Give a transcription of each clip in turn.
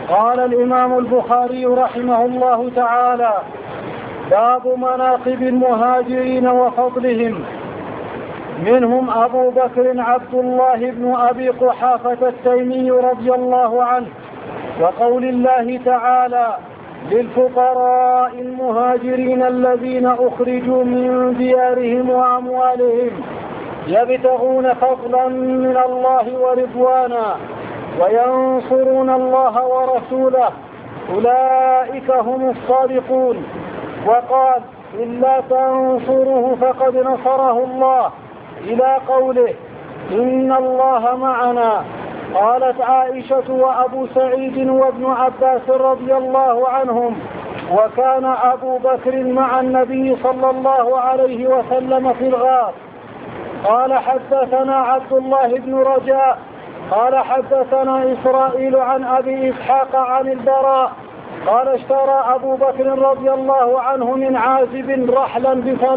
قال الإمام البخاري رحمه الله تعالى: باب مناقب المهاجرين وفضلهم. منهم أبو بكر عبد الله بن أبي قحافة التيمي رضي الله عنه، وقول الله تعالى: للفقراء المهاجرين الذين أخرجوا من ديارهم وأموالهم يبتغون فضلا من الله ورضوانا وينصرون الله ورسوله أولئك هم الصادقون. وقال: إلا تنصروه فقد نصره الله، إلى قوله: إن الله معنا. قالت عائشة وأبو سعيد وابن عباس رضي الله عنهم: وكان أبو بكر مع النبي صلى الله عليه وسلم في الغار. قال: حدثنا عبد الله بن رجاء قال: حدثنا إسرائيل عن أبي إسحاق عن البراء قال: اشترى أبو بكر رضي الله عنه من عازب رحلا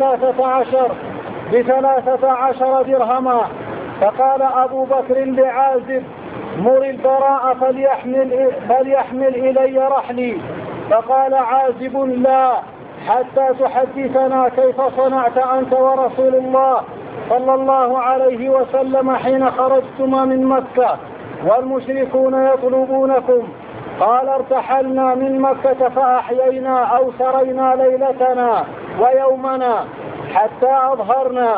ب13 درهما. فقال أبو بكر لعازب: مر البراء فليحمل إلي رحلي. فقال عازب: لا، حتى تحدثنا كيف صنعت أنت ورسول الله صلى الله عليه وسلم حين خرجتما من مكة والمشركون يطلبونكم. قال: ارتحلنا من مكة فأحيينا أو سرينا ليلتنا ويومنا حتى أظهرنا.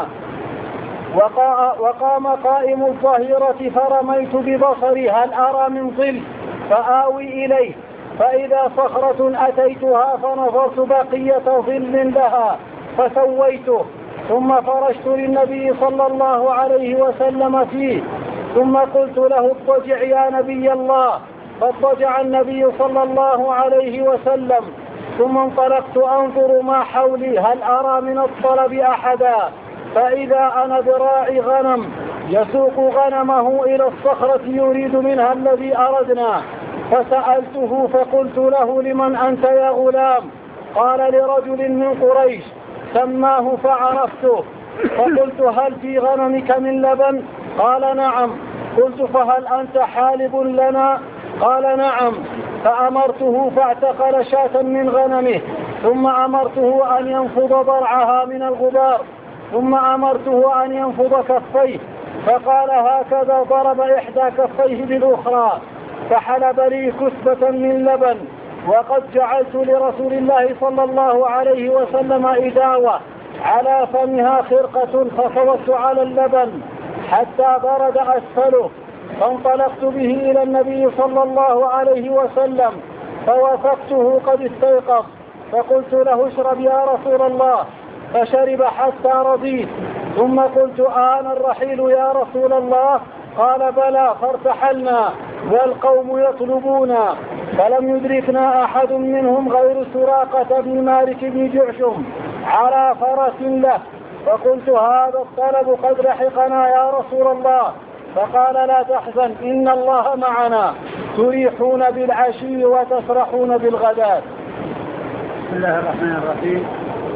وقام قائم الظهيرة فرميت ببصري هل أرى من ظل فآوي إليه، فإذا صخرة أتيتها فنظرت بقية ظل لها فسويته، ثم فرشت للنبي صلى الله عليه وسلم فيه، ثم قلت له: اضطجع يا نبي الله. فاضطجع النبي صلى الله عليه وسلم، ثم انطلقت أنظر ما حولي هل أرى من الطلب أحدا، فإذا أنا براعي غنم يسوق غنمه إلى الصخرة يريد منها الذي أردنا. فسألته فقلت له: لمن أنت يا غلام؟ قال: لرجل من قريش. سماه فعرفته، فقلت: هل في غنمك من لبن؟ قال: نعم. قلت: فهل أنت حالب لنا؟ قال: نعم. فأمرته فاعتقل شاة من غنمه، ثم أمرته أن ينفض ضرعها من الغبار، ثم أمرته أن ينفض كفيه، فقال: هكذا. ضرب إحدى كفيه بالأخرى فحلب لي كسبة من لبن، وقد جعلت لرسول الله صلى الله عليه وسلم إداوة على فمها خرقة فصوت على اللبن حتى برد أسفله، فانطلقت به إلى النبي صلى الله عليه وسلم فوافقته قد استيقظ، فقلت له: اشرب يا رسول الله، فشرب حتى رضيت، ثم قلت: آن الرحيل يا رسول الله؟ قال: بلى. فارتحلنا والقوم يطلبونا، فلم يدركنا أحد منهم غير سراقة بن مالك بن جعشم على فرس له، فقلت: هذا الطلب قد لحقنا يا رسول الله. فقال: لا تحزن، إن الله معنا، تريحون بالعشي وتسرحون بالغداة. بسم الله الرحمن الرحيم.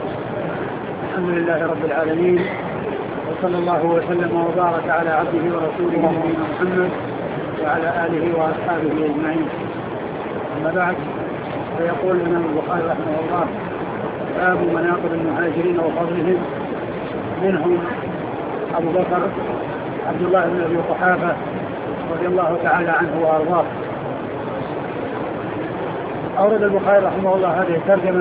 الحمد لله رب العالمين، وصلى الله وسلم وبارك على عبده ورسوله نبينا محمد وعلى آله وأصحابه أجمعين. أما بعد، فيقول الإمام البخاري رحمه الله: باب مناقب المهاجرين وفضلهم. منهم أبو بكر عبد الله بن أبي قحافة رضي الله تعالى عنه وأرضاه. أورد البخاري رحمه الله هذه الترجمة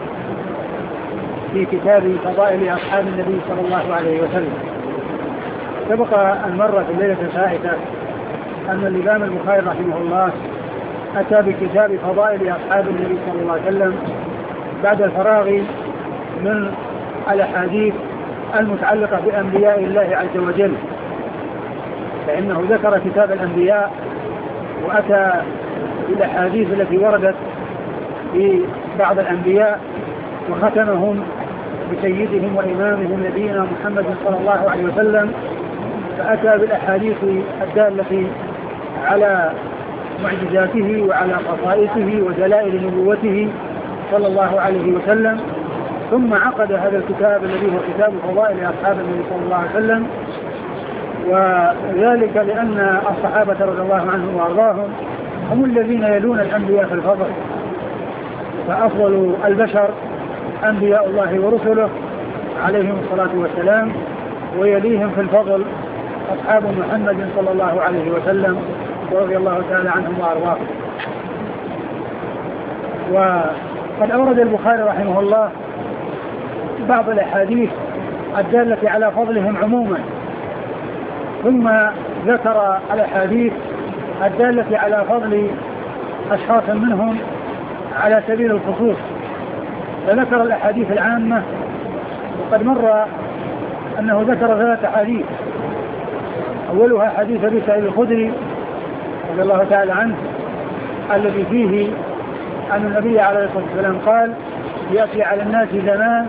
في كتاب فضائل أصحاب النبي صلى الله عليه وسلم. سبق أن مر في الليلة الفائتة أن الإمام البخاري رحمه الله أتى بكتاب فضائل أصحاب النبي صلى الله عليه وسلم بعد الفراغ من الأحاديث المتعلقة بأنبياء الله عز وجل، فإنه ذكر كتاب الأنبياء وأتى بالأحاديث التي وردت في بعض الأنبياء وختمهم بسيدهم وإمامهم نبينا محمد صلى الله عليه وسلم، فأتى بالأحاديث الدالة على معجزاته وعلى خصائصه ودلائل نبوته صلى الله عليه وسلم. ثم عقد هذا الكتاب الذي هو كتاب فضائل أصحاب النبي صلى الله عليه وسلم، وذلك لأن الصحابة رضي الله عنهم وأرضاهم هم الذين يلون الأنبياء في الفضل، فأفضل البشر أنبياء الله ورسله عليهم الصلاة والسلام، ويليهم في الفضل أصحاب محمد صلى الله عليه وسلم ورضي الله تعالى عنهم وأرضاهم. وقد أورد البخاري رحمه الله بعض الأحاديث الدالة على فضلهم عموما، ثم ذكر الأحاديث الدالة على فضل أشخاص منهم على سبيل الخصوص، فذكر الأحاديث العامة. وقد مر أنه ذكر 3 أحاديث، أولها حديث أبي سعيد الخدري رضي الله تعالى عنه الذي فيه أن النبي عليه الصلاة والسلام قال: يأتي على الناس زمان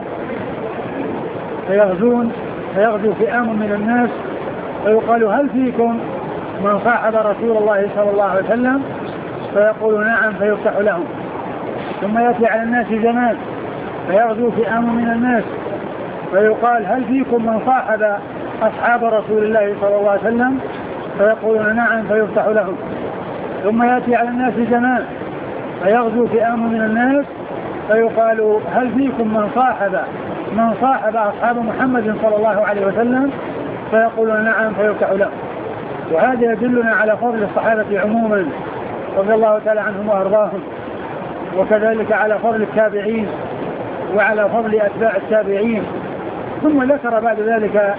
فيغزو فئام من الناس فيقال: هل فيكم من صاحب رسول الله صلى الله عليه وسلم؟ فيقول: نعم، فيفتح لهم. ثم يأتي على الناس زمان فيغزو فئام من الناس فيقال: هل فيكم من صاحب أصحاب رسول الله صلى الله عليه وسلم؟ فيقولون: نعم، فيفتح لهم. ثم يأتي على الناس زمان فيغزو فئام من الناس فيقال: هل فيكم من صاحب أصحاب محمد صلى الله عليه وسلم؟ فيقولون: نعم، فيفتح لهم. وهذا يدلنا على فضل الصحابة عموما رضي الله تعالى عنهم وأرضاهم، وكذلك على فضل التابعين وعلى فضل أتباع التابعين. ثم ذكر بعد ذلك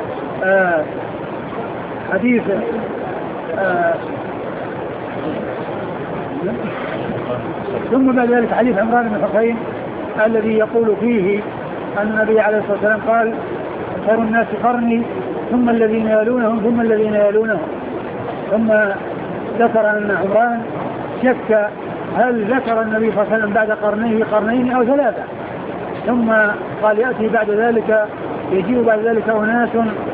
حديث حديث عمران بن حسين الذي يقول فيه أن النبي عليه الصلاة والسلام قال: خير الناس قرني ثم الذين يلونهم ثم الذين يلونهم. ثم ذكر أن عمران شك هل ذكر النبي صلى الله عليه وسلم بعد قرنين أو 3، ثم قال: يأتي بعد ذلك يجيء بعد ذلك أناس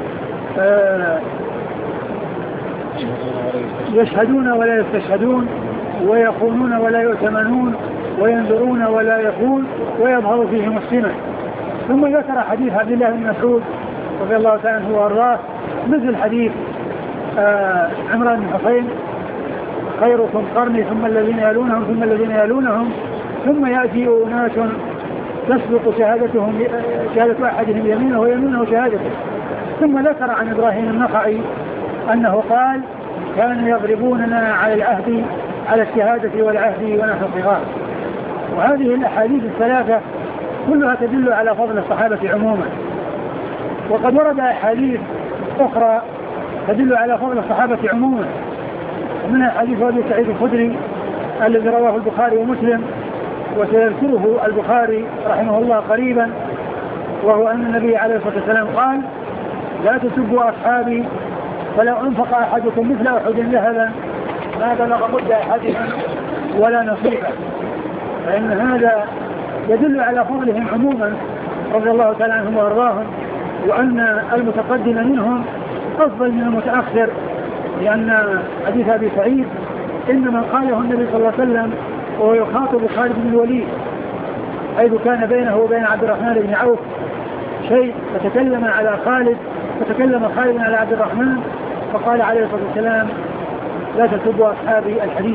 يشهدون ولا يستشهدون، ويخونون ولا يؤتمنون، وينذرون ولا يخون، ويظهر فيهم السنة. ثم ذكر حديث عبد الله بن مسعود رضي الله تعالى عنه وارضاه مثل حديث عمران بن حسين: خيركم قرني ثم الذين يلونهم ثم الذين يلونهم، ثم يأتي أناس تسبق شهادة أحدهم يمينه ويمينه شهادته. ثم ذكر عن إبراهيم النخعي أنه قال: كانوا يضربوننا على الشهادة والعهد ونحن صغار. وهذه الأحاديث الثلاثة كلها تدل على فضل الصحابة عموما. وقد ورد أحاديث أخرى تدل على فضل الصحابة عموما، ومنها حديث أبي سعيد الخدري الذي رواه البخاري ومسلم وسيذكره البخاري رحمه الله قريبا، وهو أن النبي عليه الصلاة والسلام قال: لا تسبوا أصحابي فلو أنفق أحدكم مثل أحد ذهبا ما بلغ مد أحدهم ولا نصيبا. فإن هذا يدل على فضلهم عموما رضي الله تعالى عنهم وأرضاهم، وأن المتقدم منهم أفضل من المتأخر، لأن حديث أبي سعيد إنما قاله النبي صلى الله عليه وسلم وهو يخاطب خالد بن الوليد، حيث كان بينه وبين عبد الرحمن بن عوف شيء، فتكلم خالد على عبد الرحمن فقال عليه الصلاة والسلام: لا تسبوا أصحابي الحديث.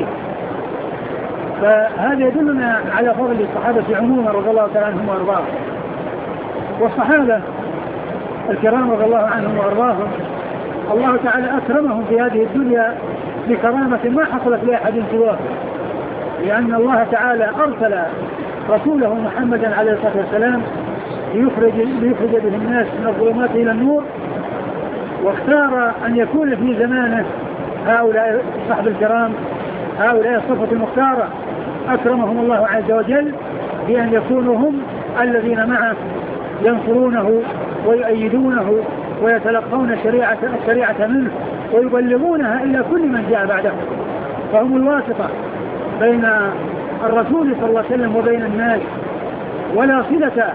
فهذا يدلنا على فضل الصحابة عموما رضي الله تعالى عنهم وأرضاهم. والصحابة الكرام رضي الله عنهم وأرضاهم الله تعالى أكرمهم في هذه الدنيا بكرامة ما حصلت لأحد سواه، لأن الله تعالى أرسل رسوله محمدا عليه الصلاة والسلام ليخرج به الناس من الظلمات إلى النور، واختار أن يكون في زمانه هؤلاء الصحابة الكرام، هؤلاء الصفة المختارة أكرمهم الله عز وجل بأن يكونوا هم الذين معه ينصرونه ويؤيدونه ويتلقون الشريعة منه ويبلغونها إلى كل من جاء بعده. فهم الواسطة بين الرسول صلى الله عليه وسلم وبين الناس، ولا صلة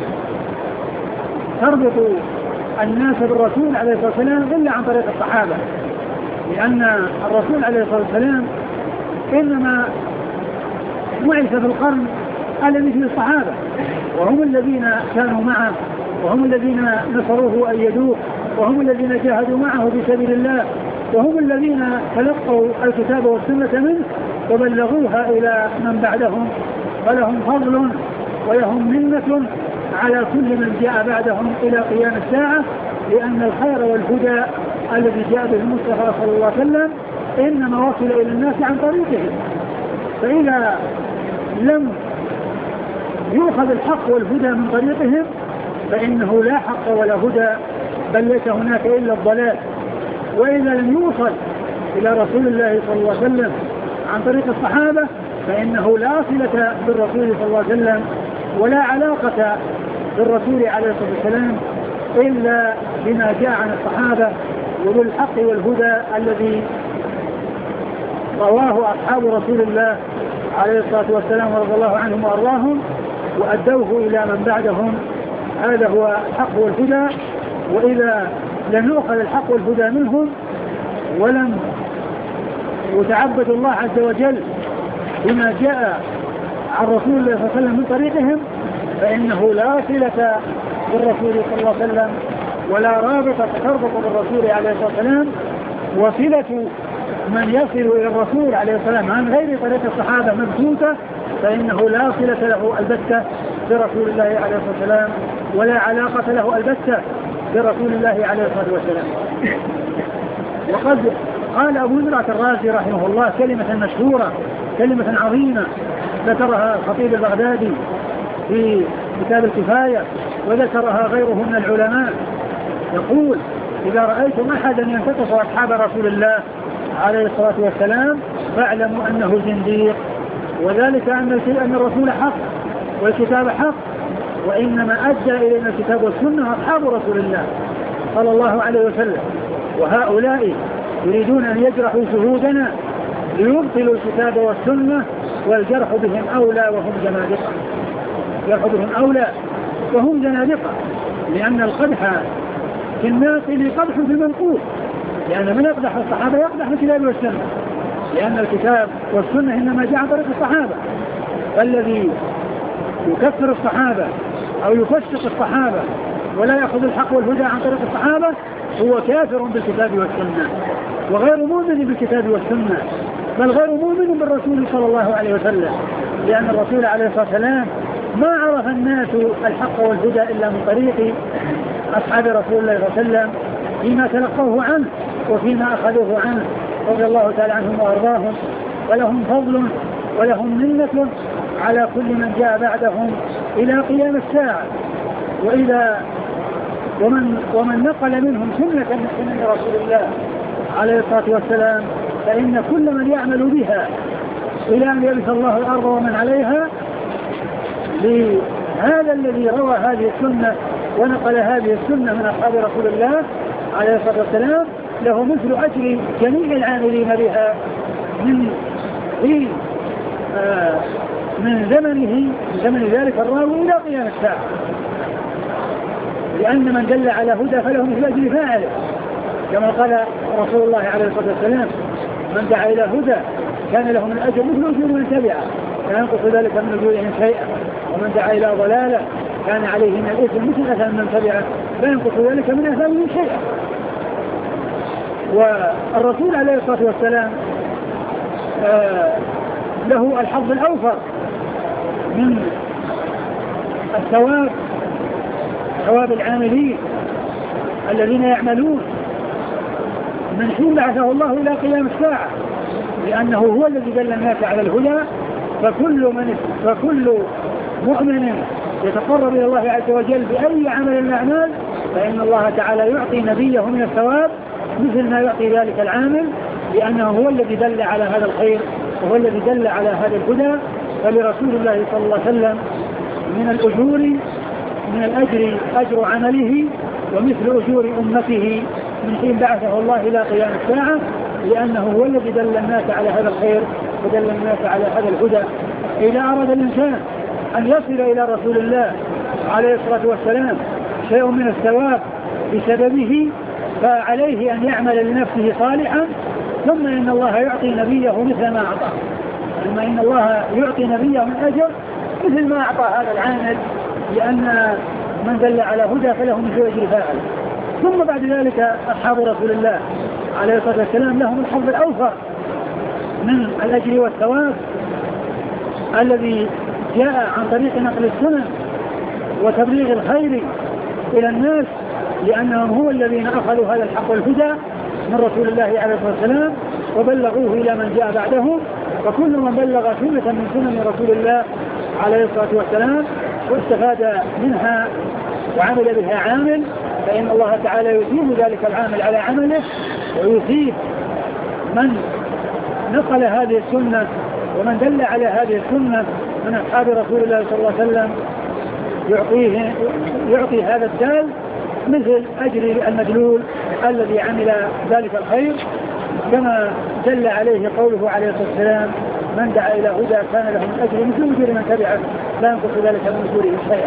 تربط الناس بالرسول عليه الصلاة والسلام إلا عن طريق الصحابة، لأن الرسول عليه الصلاة والسلام إنما بعث في القرن الذي فيه الصحابة، وهم الذين كانوا معه، وهم الذين نصروه وأيدوه، وهم الذين جاهدوا معه في سبيل الله، وهم الذين تلقوا الكتاب والسنة منه وبلغوها إلى من بعدهم، فلهم فضل ولهم منة على كل من جاء بعدهم إلى قيام الساعة، لأن الخير والهدى الذي جاء به المصطفى صلى الله عليه وسلم إنما وصل إلى الناس عن طريقهم. فإذا لم يؤخذ الحق والهدى من طريقهم فإنه لا حق ولا هدى، بل ليس هناك إلا الضلال. وإذا لم يوصل إلى رسول الله صلى الله عليه وسلم عن طريق الصحابة فإنه لا صلة بالرسول صلى الله عليه وسلم ولا علاقة بالرسول عليه الصلاة والسلام إلا بما جاء عن الصحابة وبالحق والهدى الذي رواه أصحاب رسول الله عليه الصلاة والسلام ورضي الله عنهم وأرضاهم وأدوه إلى من بعدهم. هذا هو الحق والهدى. وإذا لم يؤخذ الحق والهدى منهم ولم يتعبد الله عز وجل بما جاء عن رسول الله صلى الله عليه وسلم من طريقهم فإنه لا صلة بالرسول صلى الله عليه وسلم ولا رابطة تربط بالرسول عليه الصلاة والسلام. وصلة من يصل إلى الرسول عليه الصلاة والسلام عن غير طريق الصحابة مبثوثة فإنه لا صلة له البتة برسول الله عليه الصلاة والسلام ولا علاقة له البتة برسول الله عليه الصلاة والسلام. وقد قال أبو زرعة الرازي رحمه الله كلمة مشهورة، كلمة عظيمة ذكرها الخطيب البغدادي في كتاب الكفاية وذكرها غيره من العلماء، يقول: إذا رأيتم أحدا ينتقص أصحاب رسول الله عليه الصلاة والسلام فاعلموا أنه زنديق، وذلك أن الرسول حق والكتاب حق، وإنما أدى إلينا الكتاب والسنة أصحاب رسول الله صلى الله عليه وسلم، وهؤلاء يريدون أن يجرحوا شهودنا ليبطلوا الكتاب والسنة والجرح بهم أولى وهم زنادقة. الجرح بهم أولى وهم زنادقة، لأن القدح في الناقل قدح في المنقول، لأن من يقدح الصحابة يقدح الكتاب والسنة، لأن الكتاب والسنة إنما جاء عن طريق الصحابة. فالذي يكفر الصحابة أو يفسق الصحابة ولا يأخذ الحق والهدى عن طريق الصحابة هو كافر بالكتاب والسنة وغير مؤمن بالكتاب والسنة، بل غير مؤمن بالرسول صلى الله عليه وسلم، لأن الرسول عليه الصلاة والسلام ما عرف الناس الحق والهدى إلا من طريق أصحاب رسول الله صلى الله عليه وسلم فيما تلقوه عنه وفيما أخذوه عنه رضي الله تعالى عنهم وأرضاهم. ولهم فضل ولهم منة على كل من جاء بعدهم إلى قيام الساعة. ومن نقل منهم سنة من سنن رسول الله عليه الصلاة والسلام فإن كل من يعمل بها إلى أن يرث الله الأرض ومن عليها لهذا الذي روى هذه السنة ونقل هذه السنة من أصحاب رسول الله عليه الصلاة والسلام له مثل أجر جميع العاملين بها من زمن ذلك الراوي إلى قيام الساعة، لأن من دل على هدى فله مثل أجر فاعله، كما قال رسول الله عليه الصلاة والسلام: من دعا إلى هدى كان له من أجر مثل أجر من تبعه لا ينقص ذلك من أجورهم شيئا، ومن دعا إلى ضلالة كان عليه من الإثم مثل أثم من تبعه لا ينقص ذلك من أثامهم شيئا. والرسول عليه الصلاة والسلام له الحظ الأوفر من الثواب، ثواب العاملين الذين يعملون من حين بعثه الله إلى قيام الساعة، لأنه هو الذي دل الناس على الهدى. فكل مؤمن يتقرب إلى الله عز وجل بأي عمل من الأعمال فإن الله تعالى يعطي نبيه من الثواب مثل ما يعطي ذلك العامل، لأنه هو الذي دل على هذا الخير وهو الذي دل على هذا الهدى. فلرسول الله صلى الله عليه وسلم من الأجر أجر عمله ومثل أجور أمته من حين بعثه الله إلى قيام الساعة، لأنه هو الذي دل الناس على هذا الخير ودل الناس على هذا الهدى. إذا أراد الإنسان أن يصل إلى رسول الله عليه الصلاة والسلام شيء من الثواب بسببه فعليه أن يعمل لنفسه صالحا، ثم إن الله يعطي نبيه مثل ما أعطاه، ثم إن الله يعطي نبيه من أجر مثل ما أعطى هذا العامل، لأن من دل على هدى فله مثل أجر فاعل. ثم بعد ذلك أصحاب رسول الله عليه الصلاة والسلام لهم الحظ الأوفر من الأجر والثواب الذي جاء عن طريق نقل السنن وتبليغ الخير إلى الناس، لأنهم هو الذين أخذوا هذا الحق والهدى من رسول الله عليه الصلاة والسلام وبلغوه إلى من جاء بعدهم. وكل من بلغ سنة من سنن رسول الله عليه الصلاة والسلام واستفاد منها وعمل بها عامل، فإن الله تعالى يثيب ذلك العامل على عمله، ويثيب من نقل هذه السنة ومن دل على هذه السنة من أصحاب رسول الله صلى الله عليه وسلم يعطي هذا الدال مثل أجر المدلول الذي عمل ذلك الخير، كما دل عليه قوله عليه الصلاة والسلام: من دعا إلى هدى كان له من أجر مثل أجر من تبعه لا ينقص ذلك من أجوره شيئا.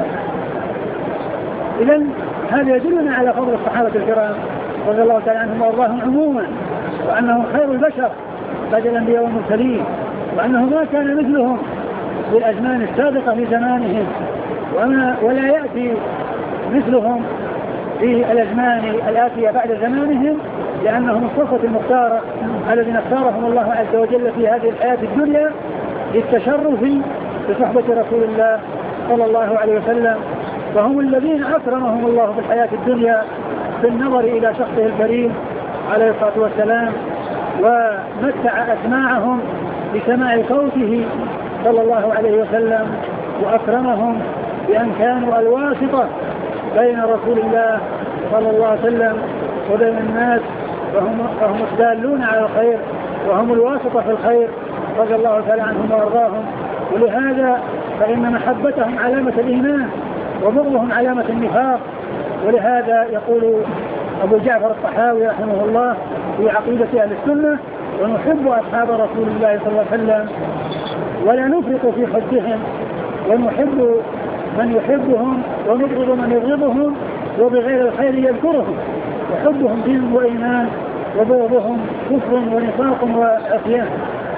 إذن هذا يدلنا على فضل الصحابة الكرام رضي الله تعالى عنهم وأرضاهم عموما، وأنهم خير البشر بعد الأنبياء والمرسلين، وأنه ما كان مثلهم في الأزمان السابقة في زمانهم، ولا يأتي مثلهم في الأزمان الآتية بعد زمانهم، لأنهم الصفة المختارة الذين اختارهم الله عز وجل في هذه الحياة الدنيا للتشرف بصحبة رسول الله صلى الله عليه وسلم، فهم الذين أكرمهم الله في الحياة الدنيا بالنظر إلى شخصه الكريم عليه الصلاة والسلام، ومتع أسماعهم بسماع صوته صلى الله عليه وسلم، وأكرمهم بأن كانوا الواسطة بين رسول الله صلى الله عليه وسلم وبين الناس، فهم الدالون على الخير وهم الواسطة في الخير رضي الله تعالى عنهم وأرضاهم. ولهذا فإن محبتهم علامة الإيمان وبغضهم علامة النفاق. ولهذا يقول أبو جعفر الطحاوي رحمه الله في عقيدة أهل السنة: ونحب أصحاب رسول الله صلى الله عليه وسلم ولا نفرط في حبهم، ونحب من يحبهم ونبغض من يبغضهم، وبغير الخير يذكرهم، وحبهم دين وإيمان وبغضهم كفر ونفاق وعصيان.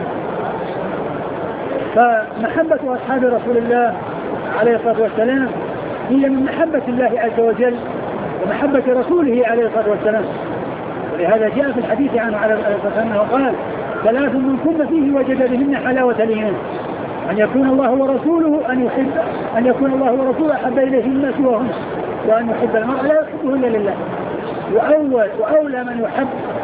فمحبة أصحاب رسول الله عليه الصلاة والسلام هي من محبة الله عز وجل ومحبة رسوله عليه الصلاة والسلام. ولهذا جاء في الحديث عنه عليه الصلاة والسلام وقال: ثلاث من كن فيه وجد بهن حلاوة الإيمان: أن يكون الله ورسوله أن يكون الله ورسوله أحب إليه مما سواهم، وأن يحب المرء لا يحبه إلا لله. وأولى من يحب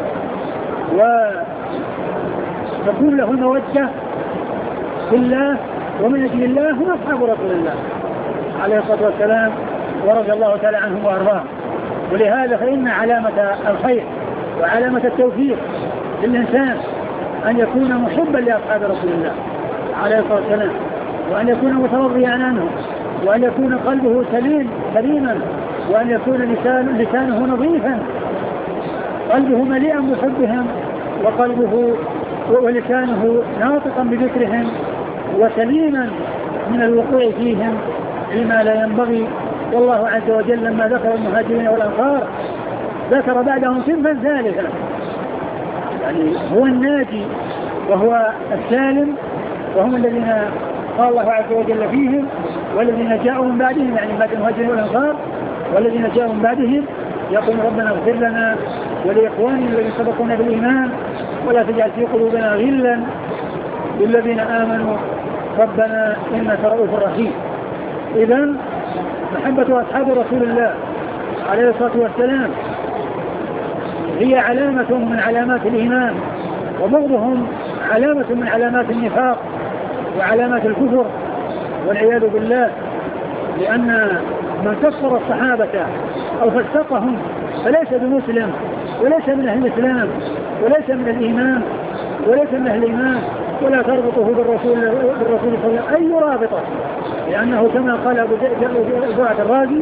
وتكون له المودة في الله ومن أجل الله هم أصحاب رسول الله عليه الصلاة والسلام ورضي الله تعالى عنهم وأرضاهم. ولهذا فإن علامة الخير وعلامة التوفيق للإنسان أن يكون محبا لأصحاب رسول الله عليه الصلاة والسلام، وأن يكون متوضيا عنهم، وأن يكون قلبه سليما، وأن يكون لسانه نظيفا، قلبه مليئا بحبهم، وقلبه ولسانه ناطقا بذكرهم، وسليما من الوقوع فيهم فيما لا ينبغي. والله عز وجل لما ذكر المهاجرين والأنصار ذكر بعدهم صنفا ثالثا، يعني هو الناجي وهو السالم، وهم الذين قال الله عز وجل فيهم: والذين جاءوا من بعدهم، يعني بعد المهاجرين والأنصار، والذين جاءوا من بعدهم يقول: ربنا اغفر لنا ولإخواننا الذين سبقونا بالإيمان ولا تجعل في قلوبنا غلا للذين آمنوا ربنا إنك رؤوف رحيم. إذن محبة أصحاب رسول الله عليه الصلاة والسلام هي علامة من علامات الإيمان، وبغضهم علامة من علامات النفاق وعلامات الكفر والعياذ بالله، لأن من كفر الصحابة أو فسقهم فليس بمسلم وليس من أهل الإسلام وليس من الإيمان وليس من أهل الإيمان، ولا تربطه بالرسول صلى الله عليه وسلم أي رابطة، لأنه كما قال أبو زرعة الرازي: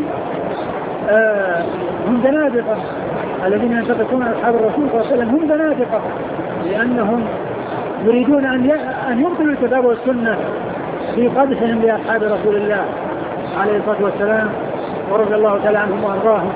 هم زنادقة الذين ينتقصون أصحاب الرسول صلى الله عليه وسلم، هم زنادقة لأنهم يريدون أن يبطلوا الكتاب والسنة في قدحهم لأصحاب رسول الله عليه الصلاة والسلام ورضي الله تعالى عنهم وأرضاهم.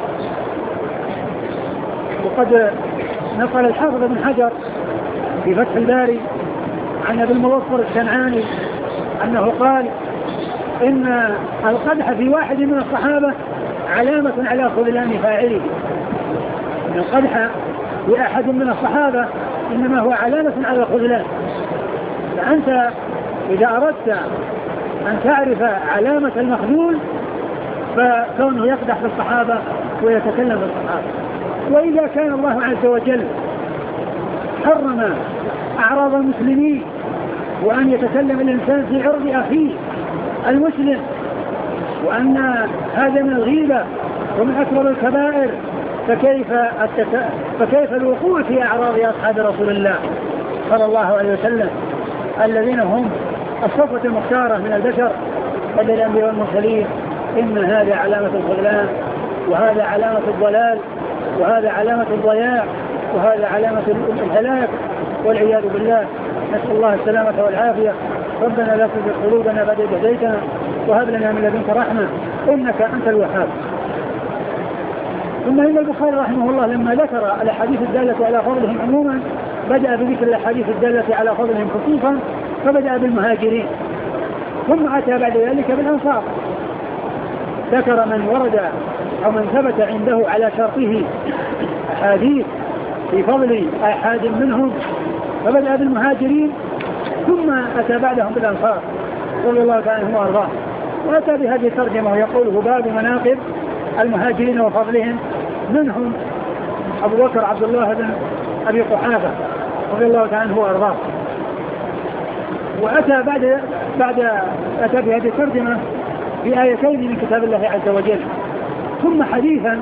وقد نقل الحافظ بن حجر في فتح الباري عن أبي المظفر الصنعاني أنه قال: إن القدح في واحد من الصحابة علامة على خذلان فاعله. إن القدح لأحد من الصحابة إنما هو علامة على الخذلان. فأنت إذا أردت أن تعرف علامة المخذول فكونه يقدح في الصحابة ويتكلم في الصحابة. وإذا كان الله عز وجل حرم أعراض المسلمين وأن يتكلم الإنسان في عرض أخيه المسلم وأن هذا من الغيبة ومن أكبر الكبائر فكيف الوقوع في أعراض أصحاب رسول الله صلى الله عليه وسلم الذين هم الصفوة المختارة من البشر بدل الأنبياء والمرسلين. إن هذا علامة الخذلان وهذا علامة الضلال وهذا علامة الضياع وهذا علامة الهلاك والعياذ بالله. نسأل الله السلامة والعافية. ربنا لا تزغ قلوبنا بعد إذ هديتنا وهب لنا من لدنك رحمة إنك أنت الوهاب. ثم إن البخاري رحمه الله لما ذكر الأحاديث الدالة على فضلهم عموما بدأ بذكر الأحاديث الدالة على فضلهم خصوصا فبدأ بالمهاجرين ثم أتى بعد ذلك بالأنصار. ذكر من ورد أو من ثبت عنده على شرطه أحاديث في فضل أحد منهم فبدأ بالمهاجرين ثم أتى بعدهم بالأنصار رضي الله تعالى عنهم وأرضاهم. وأتى بهذه الترجمة ويقوله باب مناقب المهاجرين وفضلهم منهم أبو بكر عبد الله بن أبي قحافة رضي الله تعالى عنه وأرضاه. وأتى أتى بهذه الترجمة بآيتين من كتاب الله عز وجل ثم حديثا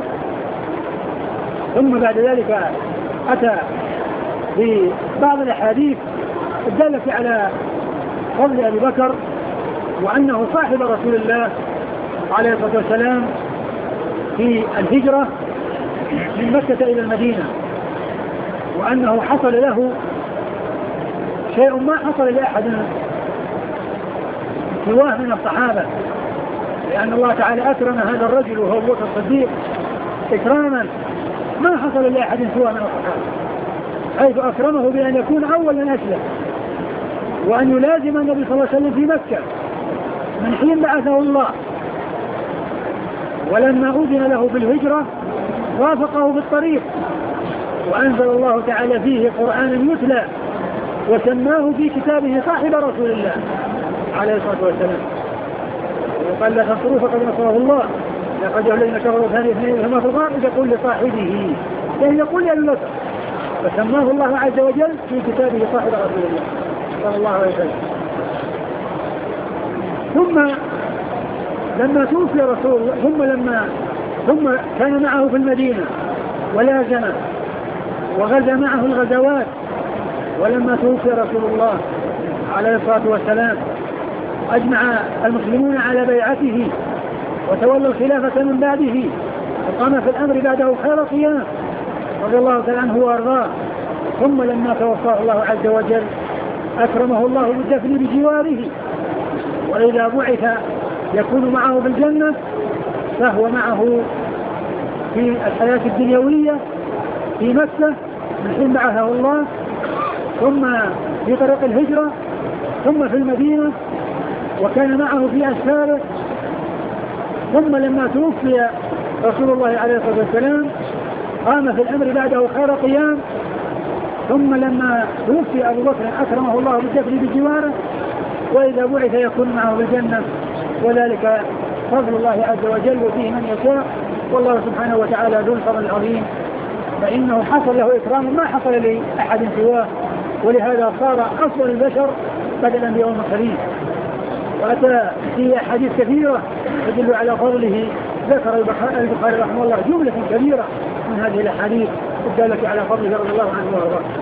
ثم بعد ذلك أتى ببعض الأحاديث الدالة على فضل أبي بكر وأنه صاحب رسول الله عليه الصلاة والسلام في الهجرة من مكة إلى المدينة وأنه حصل له شيء ما حصل لأحد سواه من الصحابة لأن الله تعالى أكرم هذا الرجل وهو أبو بكر الصديق إكراما ما حصل لأحد سواه من الصحابة حيث أكرمه بأن يكون أول من أسلم وأن يلازم النبي صلى الله عليه وسلم في مكة من حين بعثه الله ولما أذن له بالهجرة وافقه بالطريق وأنزل الله تعالى فيه قرآنا يتلى وسماه في كتابه صاحب رسول الله عليه الصلاة والسلام. وقال لا تنصروه فقد نصره الله لقد الذين كفروا ثاني اثنين هما في الغار إذا يقول لصاحبه يعني يقول لأبي بكر فسماه الله عز وجل في كتابه صاحب رسول الله صلى الله عليه وسلم. ثم لما توفي رسول الله ثم كان معه في المدينة ولازمه وغزا معه الغزوات ولما توفي رسول الله عليه الصلاة والسلام أجمع المسلمون على بيعته وتولوا الخلافة من بعده وقام في الأمر بعده خير قيام رضي الله تعالى عنه وأرضاه. ثم لما توفاه الله عز وجل أكرمه الله بالدفن بجواره وإذا بعث يكون معه في الجنة فهو معه في الحياة الدنيوية في مكة من حين بعثه الله ثم في طريق الهجرة ثم في المدينة وكان معه في أسفاره. ثم لما توفي رسول الله عليه الصلاة والسلام قام في الأمر بعده خير قيام. ثم لما توفي أبو بكر أكرمه الله بالدفن بجواره وإذا بعث يكون معه بالجنة وذلك فضل الله عز وجل وفيه من يشاء والله سبحانه وتعالى ذو الفضل العظيم. فإنه حصل له إكرام ما حصل لأحد سواه ولهذا صار أفضل البشر بعد الأنبياء والمرسلين. وأتى في أحاديث كثيرة تدل على فضله. ذكر البخاري رحمه الله جملة كبيرة من هذه الأحاديث الدالة على فضله رضي الله عنه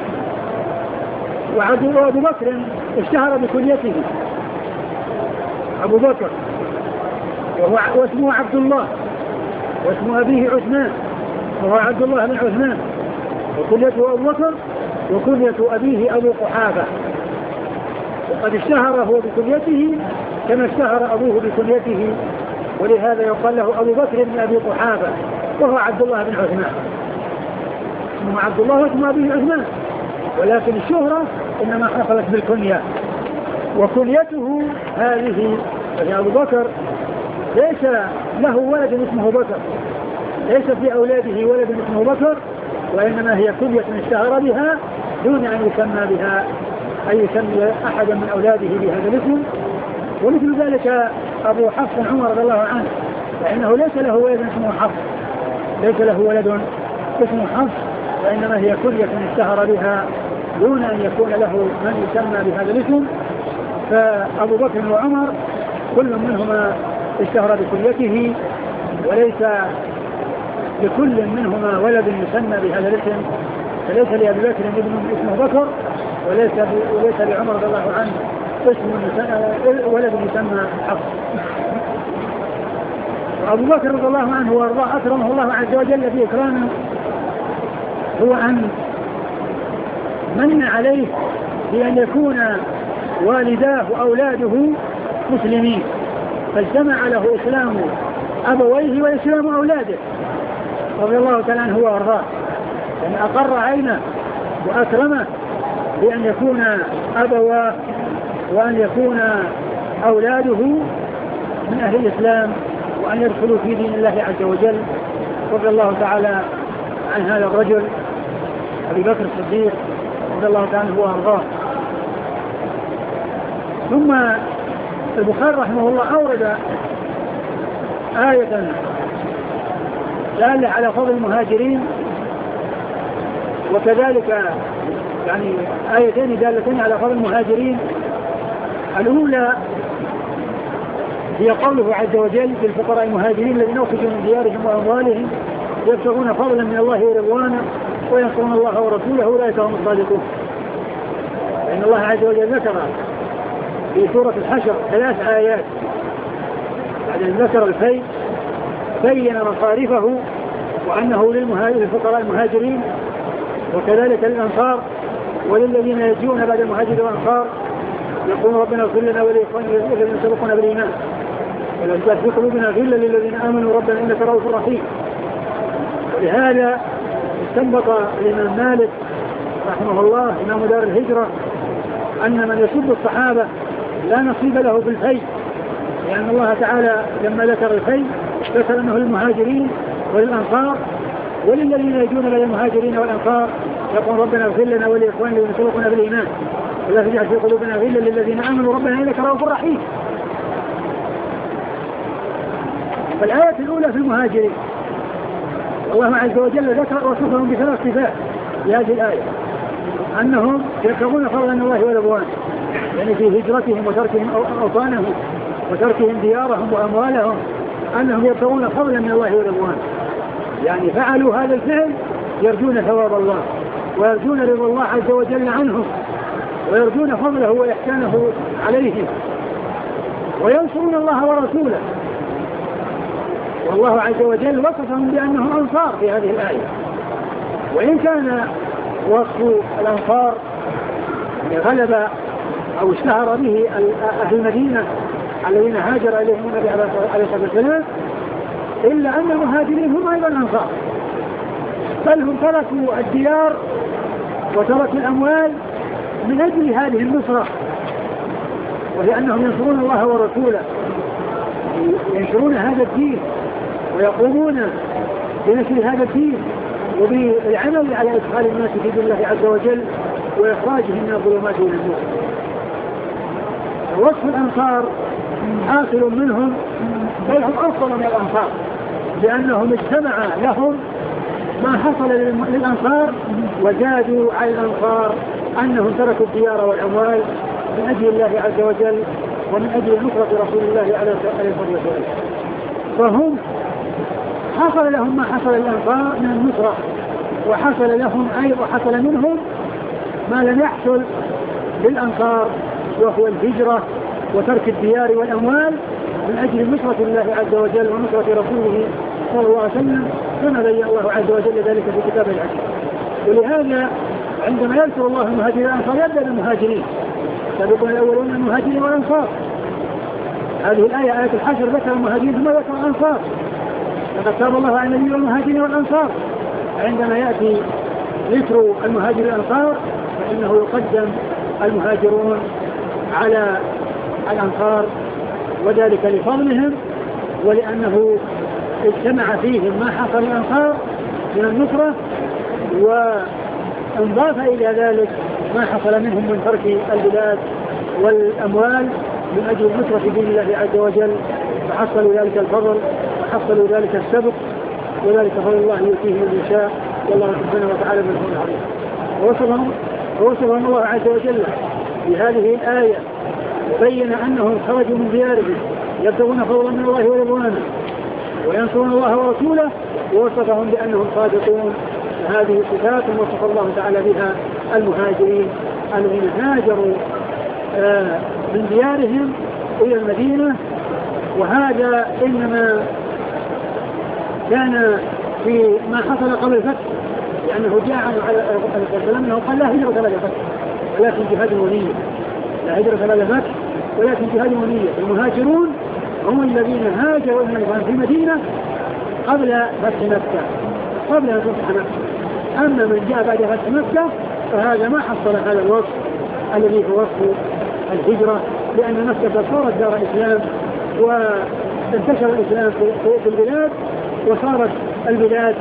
وارضاه. وأبو بكر اشتهر بكنيته أبو بكر واسمه عبد الله واسم أبيه عثمان وهو عبد الله بن عثمان وكنيته أبو بكر وكنية أبيه أبو قحافة. وقد اشتهر هو بكنيته كما اشتهر أبوه بكنيته ولهذا يقال له أبو بكر بن أبي قحافة وهو عبد الله بن عثمان. اسمه عبد الله واسم أبيه عثمان ولكن الشهرة إنما حصلت بالكنية. وكنيته هذه يعني أبو بكر ليس له ولد اسمه بكر ليس في أولاده ولد اسمه بكر وإنما هي كنية اشتهر بها دون أن يسمى بها أي يسمي أحدا من أولاده بهذا الاسم. ومثل ذلك أبو حفص عمر رضي الله عنه، فإنه ليس له ولد اسمه حفص، ليس له ولد اسمه حفص، وإنما هي كنية اشتهر بها دون أن يكون له من يسمى بهذا الاسم. فأبو بكر وعمر كل منهما اشتهر بكنيته، وليس لكل منهما ولد يسمى بهذا الاسم، فليس لأبي بكر ابن اسمه بكر، وليس لعمر رضي الله عنه ولد يسمى حفص. وأبو بكر رضي الله عنه وارضاه أكرمه الله عز وجل في إكرامه هو أن من عليه بأن يكون والداه وأولاده مسلمين، فاجتمع له إسلام أبويه وإسلام أولاده رضي الله تعالى عنه وارضاه، يعني أقر عينه وأكرمه بأن يكون أبواه وأن يكون أولاده من أهل الإسلام وأن يدخلوا في دين الله عز وجل. رضي الله تعالى عن هذا الرجل أبي بكر الصديق رضي الله تعالى عنه وارضاه. ثم البخاري رحمه الله أورد آية دالة على فضل المهاجرين، وكذلك يعني آيتين دالتين على فضل المهاجرين. الأولى هي قوله عز وجل في الفقراء المهاجرين الذين أخرجوا من ديارهم وأموالهم يبتغون فضلا من الله ورضوانا وينصرون الله ورسوله أولئك هم الصادقون. لأن الله عز وجل ذكر في سورة الحشر 3 آيات بعد أن ذكر الفيء بين مصارفه وأنه للفقراء المهاجرين وكذلك للأنصار وللذين يجيون بعد المهاجرين والأنصار يقول ربنا اغفر لنا ولإخواننا الذين سبقونا بالإيمان ولا تجعل في قلوبنا غلا للذين آمنوا ربنا إنك رؤوف رحيم. ولهذا استنبط الإمام مالك رحمه الله إمام دار الهجرة أن من يسب الصحابة لا نصيب له في الفيء، لأن الله تعالى لما ذكر الفيء ذكر أنه للمهاجرين وللأنصار وللذين يجون بين المهاجرين والأنصار يقول ربنا اغفر لنا ولإخواننا الذين سبقونا بالإيمان ولا تجعل في قلوبنا غلا للذين آمنوا ربنا إنك رؤوف رحيم. فالآية الأولى في المهاجرين الله عز وجل ذكر وصفهم ب3 صفات في هذه الآية، أنهم يبتغون فضلا من الله ورضوانه، يعني في هجرتهم وتركهم أوطانهم وتركهم ديارهم وأموالهم أنهم يبتغون فضلا من الله ورضوانه، يعني فعلوا هذا الفعل يرجون ثواب الله ويرجون رضا الله عز وجل عنهم ويرجون فضله وإحسانه عليهم وينصرون الله ورسوله. والله عز وجل وصفهم بأنهم أنصار في هذه الآية، وإن كان وصف الأنصار غلب أو اشتهر به أهل المدينة الذين هاجر إليهم النبي عليه الصلاة والسلام، إلا أن المهاجرين هم أيضا أنصار، بل هم تركوا الديار وتركوا الأموال من أجل هذه النصرة، وهي أنهم ينصرون الله ورسوله، ينشرون هذا الدين ويقومون بنشر هذا الدين وبالعمل على إدخال الناس في دين الله عز وجل وإخراجهم من الظلمات إلى النور. وصف الأنصار حاصل منهم، بل هم أفضل من الأنصار، لأنهم اجتمع لهم ما حصل للأنصار وزادوا على الأنصار أنهم تركوا الديار والأموال من أجل الله عز وجل ومن أجل نصرة رسول الله عليه الصلاة والسلام. فهم حصل لهم ما حصل للأنصار من النصرة، وحصل لهم أيضا حصل منهم ما لم يحصل للأنصار وهو الهجرة وترك الديار والأموال من أجل نصرة الله عز وجل ونصرة رسوله صلى الله عليه وسلم، كما بين الله عز وجل ذلك في كتابه العزيز. ولهذا عندما يذكر الله المهاجرين والأنصار يبدأ بالمهاجرين، سابقون الأولون من المهاجرين والأنصار. هذه الآية آية الحشر ذكر المهاجرين ثم ذكر الأنصار، لقد تاب الله على النبي والمهاجرين والأنصار. عندما يأتي ذكر المهاجرين والأنصار فإنه يقدم المهاجرون على الأنصار، وذلك لفضلهم ولأنه اجتمع فيهم ما حصل للأنصار من النصرة وانضاف إلى ذلك ما حصل منهم من ترك البلاد والأموال من أجل نصرة دين الله عز وجل، فحصلوا ذلك الفضل وحصلوا ذلك السبق، وذلك فضل الله يؤتيه من يشاء، والله سبحانه وتعالى من هو العظيم. ووصفهم الله عز وجل بهذه الآية وبين أنهم خرجوا من ديارهم يبتغون فضلا من الله ورضوانه وينصرون الله ورسوله، ووصفهم بأنهم صادقون. هذه صفات وصف الله تعالى بها المهاجرين الذين هاجروا من ديارهم إلى المدينة. وهذا إنما كان في ما حصل قبل الفتح، لأنه جاء على السلام أنه قال لا هجرة بعد الفتح ولكن جهاد ونية، لا هجرة بعد الفتح ولكن جهاد ونية. المهاجرون هم الذين هاجروا في المدينة قبل فتح مكة، قبل أن تفتح مكة. أما من جاء بعد فتح مكة فهذا ما حصل هذا الوصف الذي هو وصف الهجرة، لأن مكة صارت دار إسلام وانتشر الإسلام في البلاد، وصارت البلاد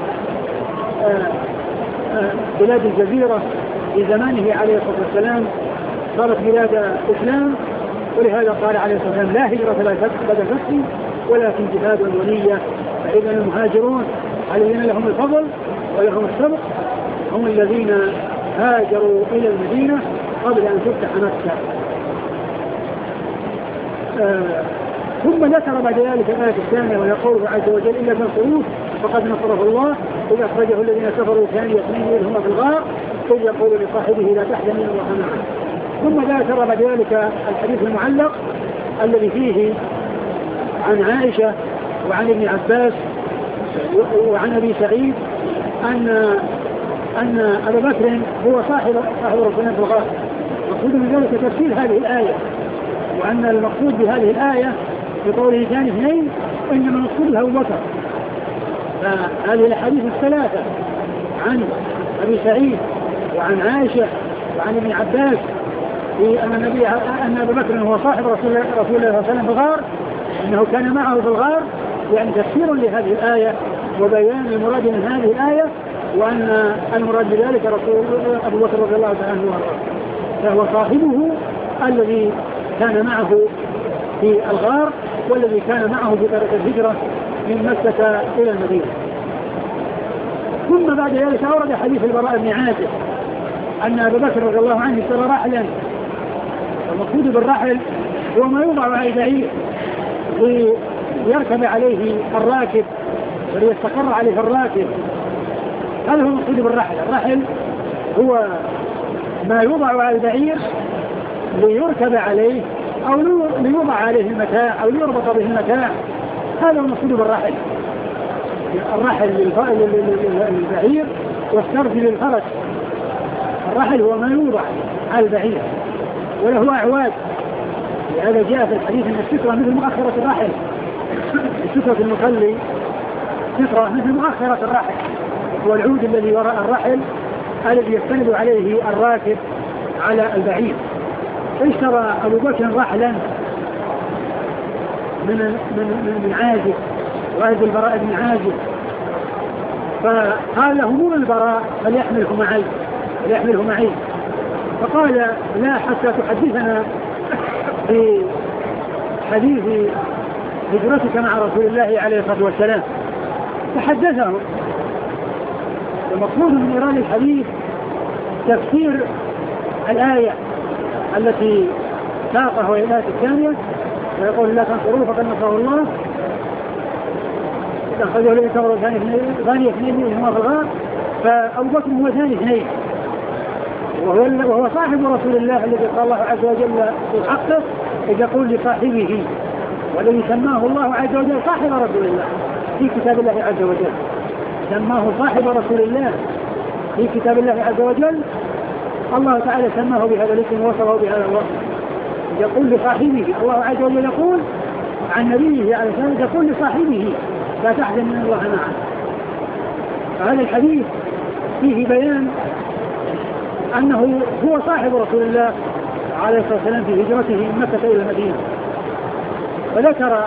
بلاد الجزيرة في زمانه عليه الصلاة والسلام صارت بلاد إسلام. ولهذا قال عليه الصلاة والسلام لا هجرة بعد الفتح ولكن جهاد ونية. فإذا المهاجرون الذين لهم الفضل ولهم السبق هم الذين هاجروا إلى المدينة قبل أن تفتح مكة. ثم ذكر بعد ذلك الآية الثانية ويقول عز وجل إلا تنصروه فقد نصره الله إذ أخرجه الذين كفروا ثاني اثنين إذ هما في الغار إذ يقول لصاحبه لا تحزن إن الله معنا. ثم ذكر بعد ذلك الحديث المعلق الذي فيه عن عائشة وعن ابن عباس وعن أبي سعيد أن أبا بكر هو صاحب رسول الله في الغار. مقصود من ذلك تفسير هذه الآية، وأن المقصود بهذه الآية بقوله ثاني اثنين إنما المقصود بها أبو بكر. فهذه الأحاديث الثلاثة عن أبي سعيد وعن عائشة وعن ابن عباس في أن أبا بكر هو صاحب رسول الله صلى الله عليه وسلم في الغار، أنه كان معه في الغار، يعني تفسير لهذه الآية وبيان المراد من هذه الآية، وأن المراد بذلك رسول أبو بكر رضي الله تعالى عنه فهو صاحبه الذي كان معه في الغار والذي كان معه في طريق الهجرة من مكة إلى المدينة. ثم بعد ذلك أورد حديث البراء بن عازب أن أبا بكر رضي الله عنه اشترى رحلا، والمقصود بالرحل هو ما يوضع على البعير ليركب عليه الراكب وليستقر عليه الراكب. هذا هو المقصود بالرحل. الرحل هو ما يوضع على البعير ليركب عليه أو ليوضع عليه المتاع أو ليربط به المتاع. هذا هو المقصود بالرحل. الرحل للبعير والسرج للفرس. الرحل هو ما يوضع على البعير وله أعواد، لهذا جاء في الحديث أن السترة مثل مؤخرة الرحل. السترة المصلي سترة مثل مؤخرة الرحل، هو العود الذي وراء الرحل الذي يستند عليه الراكب على البعير. اشترى أبو بكر رحلا من عازب، وهذا البراء بن عازب، فقال له مر البراء فليحمله معي. فقال لا حتى تحدثنا في حديث هجرتك مع رسول الله عليه الصلاة والسلام. فحدثهم. المقصود من إيراد الحديث تفسير الآية التي ساقه وهي الآية الثانية ويقول لا تنصروه فقد نصره الله إذا أخرجه الذين كفروا ثاني اثنين هما في الغار. فأبو بكر هو ثاني اثنين وهو صاحب رسول الله الذي قال الله عز وجل في حقه إذ يقول لصاحبه، والذي سماه الله عز وجل صاحب رسول الله في كتاب الله عز وجل. سماه صاحب رسول الله في كتاب الله عز وجل. الله تعالى سماه بهذا الاسم ووصفه بهذا الوصف. يقول لصاحبه، الله عز وجل يقول عن نبيه عليه السلام يقول لصاحبه لا تحزن إن الله معنا. فهذا الحديث فيه بيان أنه هو صاحب رسول الله عليه الصلاة والسلام في هجرته من مكة إلى المدينة.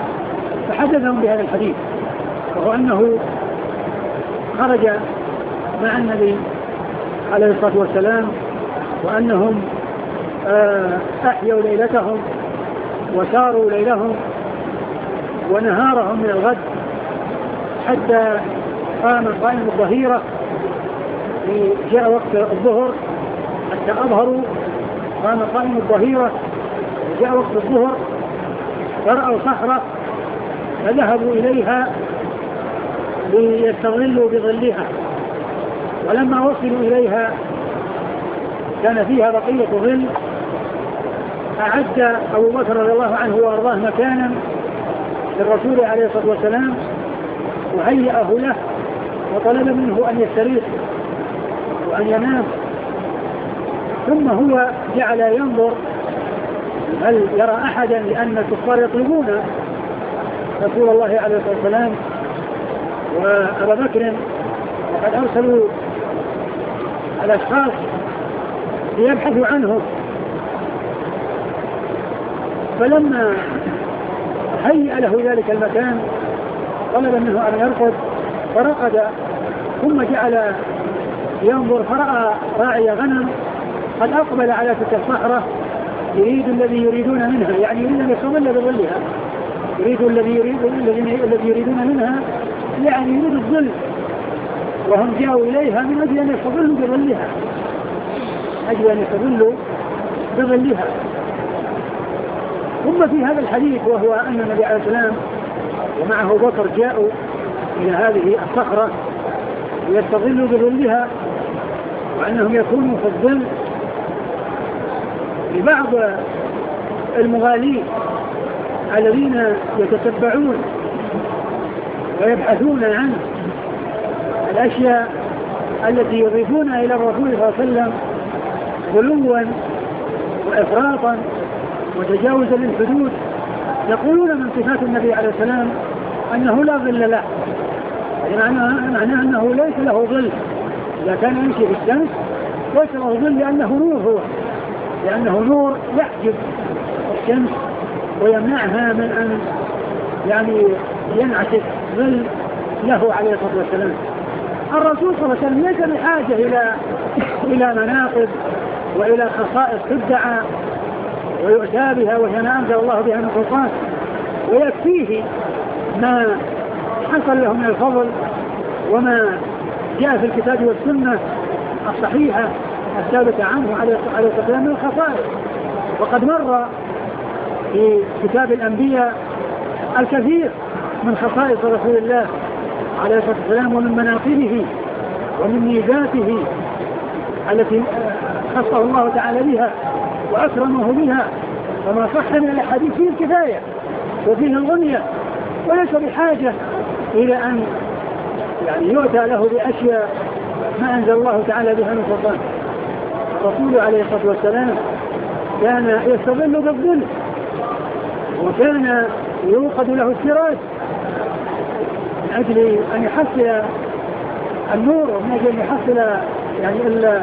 فحدثهم بهذا الحديث، وهو أنه خرج مع النبي عليه الصلاة والسلام، وأنهم أحيوا ليلتهم وساروا ليلهم ونهارهم من الغد حتى قام قائم الظهيرة، جاء وقت الظهر حتى أظهروا، قام قائم الظهيرة وجاء وقت الظهر فرأوا صخرة فذهبوا إليها ليستظلوا بظلها، ولما وصلوا إليها كان فيها بقية ظل، أعد أبو بكر رضي الله عنه وأرضاه مكانا للرسول عليه الصلاة والسلام وهيأه له وطلب منه أن يستريح وأن ينام، ثم هو جعل ينظر هل يرى أحدا، لأن الكفار يطلبون رسول الله عليه الصلاة والسلام وأبا بكر، وقد أرسلوا الأشخاص ليبحثوا عنهم. فلما هيأ له ذلك المكان طلب منه أن يرقد فرقد، ثم جعل ينظر فرأى راعي غنم قد أقبل على تلك الصخرة يريد الذي يريدون منها، يعني يريد أن يستظل بظلها، يريد الذي يريدون منها، يعني يريد الظل، وهم جاءوا إليها من أجل أن يستظلوا بظلها، أجل أن يستظلوا بظلها. ثم في هذا الحديث وهو أن النبي عليه السلام ومعه بكر جاءوا إلى هذه الصخرة ليستظلوا بظلها، وأنهم يكونوا في الظل. لبعض المغالين الذين يتتبعون ويبحثون عن الأشياء التي يضيفونها إلى الرسول صلى الله عليه وسلم غلوا وإفراطا وتجاوزا للحدود، يقولون من صفات النبي عليه السلام أنه لا ظل له، معناه أنه ليس له ظل، إذا كان يمشي في الشمس ليس له ظل لأنه نور، هو لأنه نور يحجب الشمس ويمنعها من أن يعني ينعكس ظل له عليه الصلاة والسلام. الرسول صلى الله عليه وسلم ليس بحاجة إلى مناقب وإلى خصائص تدعى ويؤتى بها وهي ما أنزل الله بها من سلطان، ويكفيه ما حصل له من الفضل وما جاء في الكتاب والسنة الصحيحة الثابتة عنه عليه الصلاة والسلام من الخصائص. وقد مر في كتاب الأنبياء الكثير من خصائص رسول الله عليه الصلاة والسلام ومن مناقبه ومن ميزاته التي خصه الله تعالى بها وأكرمه بها، وما صح من الأحاديث فيه الكفاية وفيه الغنية، وليس بحاجة إلى أن يعني يؤتى له بأشياء ما أنزل الله تعالى بها من سلطان. الرسول عليه الصلاة والسلام كان يستظل بالظل، وكان يوقد له السراج من أجل أن يحصل النور ومن أجل أن يحصل يعني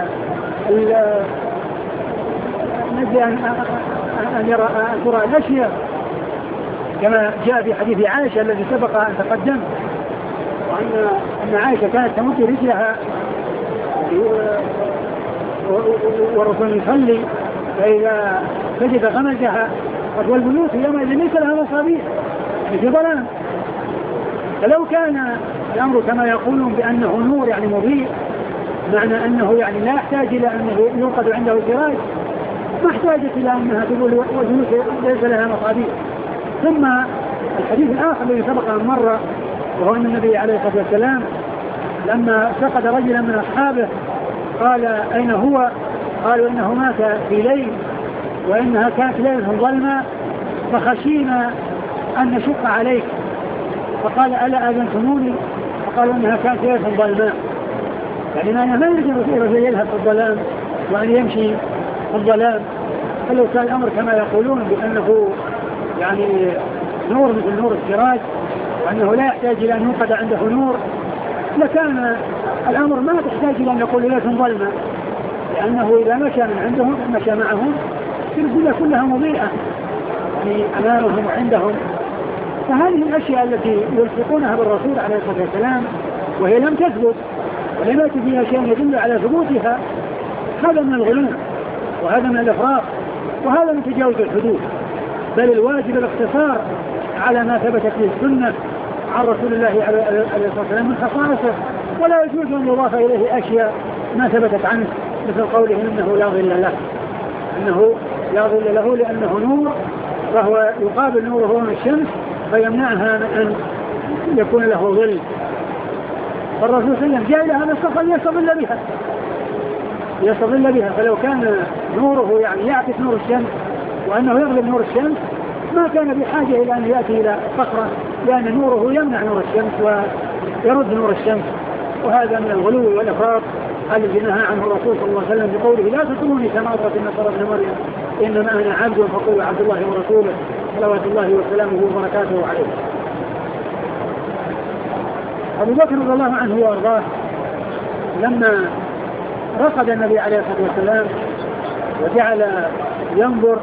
من أجل أن يرى ترى الأشياء، كما جاء في حديث عائشة الذي سبق أن تقدم، وأن عائشة كانت تمد رجلها والرسول يصلي فإذا سجد غمزها، والبيوت يومئذ ليس لها مصابيح يعني في ظلام. فلو كان الأمر كما يقولون بأنه نور يعني مضيء، معنى أنه يعني لا يحتاج إلى أنه يوقد عنده سراج، ما احتاجت إلى أنها تقول والبيوت ليس لها مصابيح. ثم الحديث الآخر الذي سبق أن مر وهو أن النبي عليه الصلاة والسلام لما فقد رجلا من أصحابه قال أين هو؟ قالوا إنه مات في ليل وإنها كانت ليلة ظلمة فخشينا أن نشق عليك، فقال ألا أذنتموني؟ فقالوا إنها كانت ليلة ظلماء، يعني ما يريد الرسول يذهب في الظلام وأن يمشي في الظلام. فلو كان الأمر كما يقولون بأنه يعني نور مثل نور السراج وأنه لا يحتاج إلى أن يوقد عنده نور، لكان الأمر ما تحتاج إلى أن يقول ليلة ظلمة، لأنه إذا مشى من عندهم مشى معهم في الدنيا كلها مضيئة يعني أمامهم وعندهم. فهذه الأشياء التي يلصقونها بالرسول عليه الصلاة والسلام وهي لم تثبت ولم يأتي فيها شيء يدل على ثبوتها، هذا من الغلو وهذا من الإفراط وهذا من تجاوز الحدود. بل الواجب الاقتصار على ما ثبتت به السنة عن رسول الله عليه الصلاة والسلام من خصائصه، ولا يجوز أن يضاف إليه أشياء ما ثبتت عنه، مثل قوله إنه لا ظل له، إنه لا ظل له لأنه نور، فهو يقابل نوره من الشمس فيمنعها من أن يكون له ظل. فالرسول صلى الله عليه وسلم جاء إلى هذا الصفة ليستظل بها، فلو كان نوره يعني يعكس نور الشمس وأنه يغلب نور الشمس ما كان بحاجة إلى أن يأتي إلى صخرة، لأن نوره يمنع نور الشمس ويرد نور الشمس. وهذا من الغلو والإفراط الذي نهى عنه الرسول صلى الله عليه وسلم بقوله لا تطروني كما أطرت النصارى ابن مريم إنما أنا عبد فقولوا عبد الله ورسوله صلوات الله وسلامه وبركاته عليه. أبو بكر رضي الله عنه وأرضاه لما رقد النبي عليه الصلاة والسلام وجعل ينظر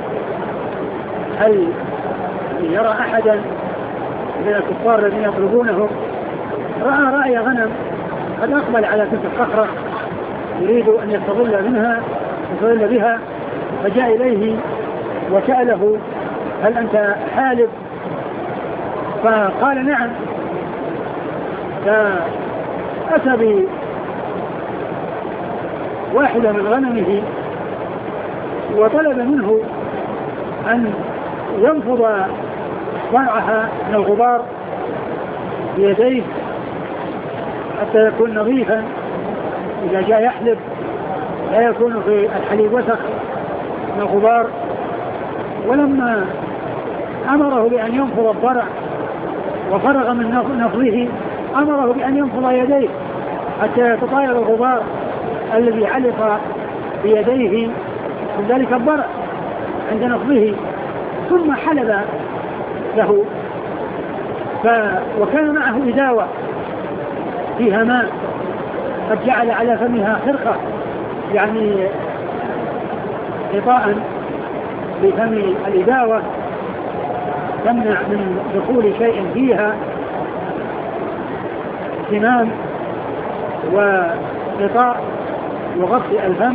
هل يرى أحدا من الكفار الذين يطلبونه، رأى راعي غنم قد أقبل على تلك الصخرة يريد أن يستظل بها، فجاء إليه وسأله هل أنت حالب؟ فقال نعم. فأتى بواحدة من غنمه وطلب منه أن ينفض ضرعها من الغبار بيديه حتى يكون نظيفا، إذا جاء يحلب لا يكون في الحليب وسخ من الغبار. ولما أمره بأن ينفض الضرع وفرغ من نفضه أمره بأن ينفض يديه حتى يتطاير الغبار الذي علق بيديه من ذلك الضرع عند نفضه، ثم حلب له. وكان معه إداوة فيها ماء قد جعل على فمها خرقة، يعني غطاء بفم الإداوة تمنع من دخول شيء فيها، سنان وغطاء يغطي الفم.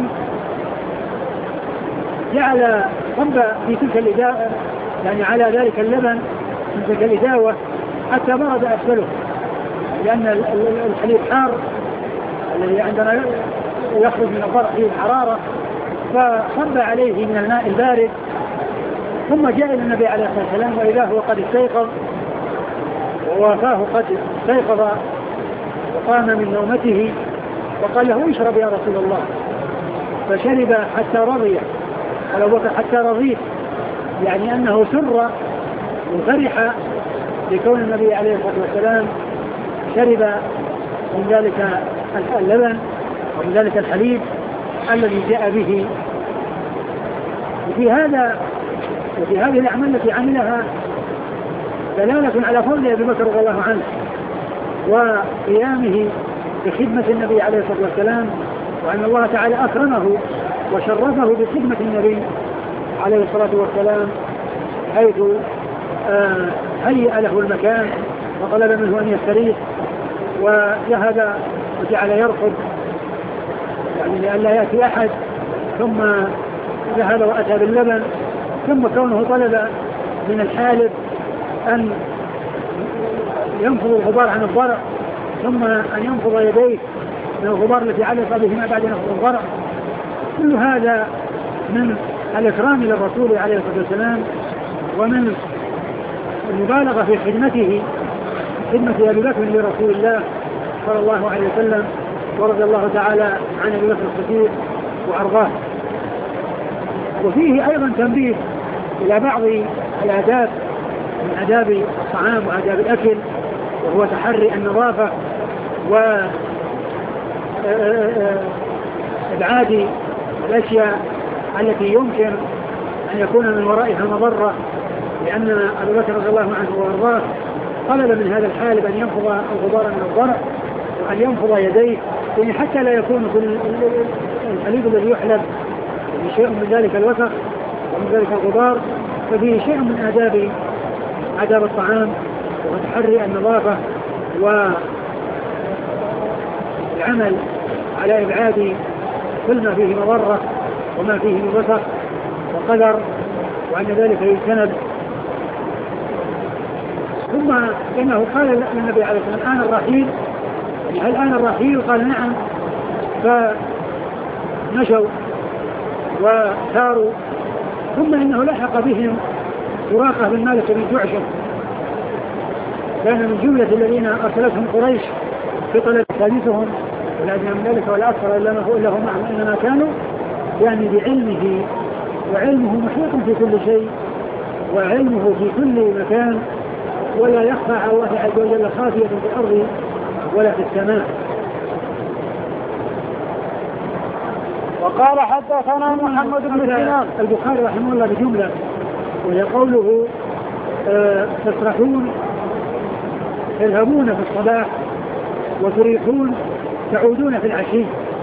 جعل صب في تلك الإداوة يعني على ذلك اللبن من تلك الإداوة حتى برد أسفله، لأن الحليب حار الذي عندنا يخرج من الضرع فيه الحرارة، فصب عليه من الماء البارد. ثم جاء إلى النبي عليه الصلاة والسلام وإذا هو قد استيقظ ووافاه قد استيقظ وقام من نومته وقال له اشرب يا رسول الله، فشرب حتى رضي. قال أبو بكر حتى رضيت، يعني أنه سر وفرح لكون النبي عليه الصلاة والسلام شرب من ذلك اللبن ومن ذلك الحليب الذي جاء به. وفي هذه الأعمال التي عملها دلالة على فضل أبي بكر رضي الله عنه وقيامه بخدمة النبي عليه الصلاة والسلام، وأن الله تعالى أكرمه وشرفه بخدمة النبي عليه الصلاة والسلام، حيث هيأ له المكان وطلب منه أن يستريح وذهب وجعل يرقد يعني لئلا يأتي أحد، ثم ذهب وأتى باللبن، ثم كونه طلب من الحالب أن ينفض الغبار عن الضرع، ثم أن ينفض يديه من الغبار التي علق بهما بعد نفض الضرع. كل هذا من الإكرام للرسول عليه الصلاة والسلام ومن المبالغة في خدمة أبي بكر لرسول الله صلى الله عليه وسلم، ورضي الله تعالى عن أبي بكر الصديق وأرضاه. وفيه أيضا تنبيه إلى بعض الآداب من آداب الطعام وآداب الأكل، وهو تحري النظافة وإبعاد الأشياء التي يمكن أن يكون من ورائها مضرة، لأن أبو بكر رضي الله عنه وأرضاه طلب من هذا الحالب أن ينفض الغبار من الضرع وأن ينفض يديه، يعني حتى لا يكون في الحليب الذي يحلب شيء من ذلك الوسخ ومن ذلك الغبار. ففيه شيء من آداب الطعام وتحري النظافة وإعادة العمل على إبعاد كل ما فيه مضرة وما فيه من وسخ وقدر، وأن ذلك يجتنب. ثم إنه قال للنبي عليه الصلاة والسلام: الآن الرحيل، هل الآن الرحيل؟ قال: نعم. فمشوا وساروا، ثم إنه لحق بهم سراقة بن مالك بن جعشم، كان من جملة الذين أرسلتهم قريش في طلب ثالثهم، ولا أدنى من ذلك ولا أكثر إلا هو معهم، إنما كانوا يعني بعلمه، وعلمه محيط في كل شيء، وعلمه في كل مكان، ولا يخفى على الله عز وجل خافية في الأرض ولا في السماء. وقال: حدثنا محمد بن سنان. البخاري رحمه الله بجملة، وهي قوله: تسرحون، تذهبون في الصباح، وتريحون، تعودون في العشي.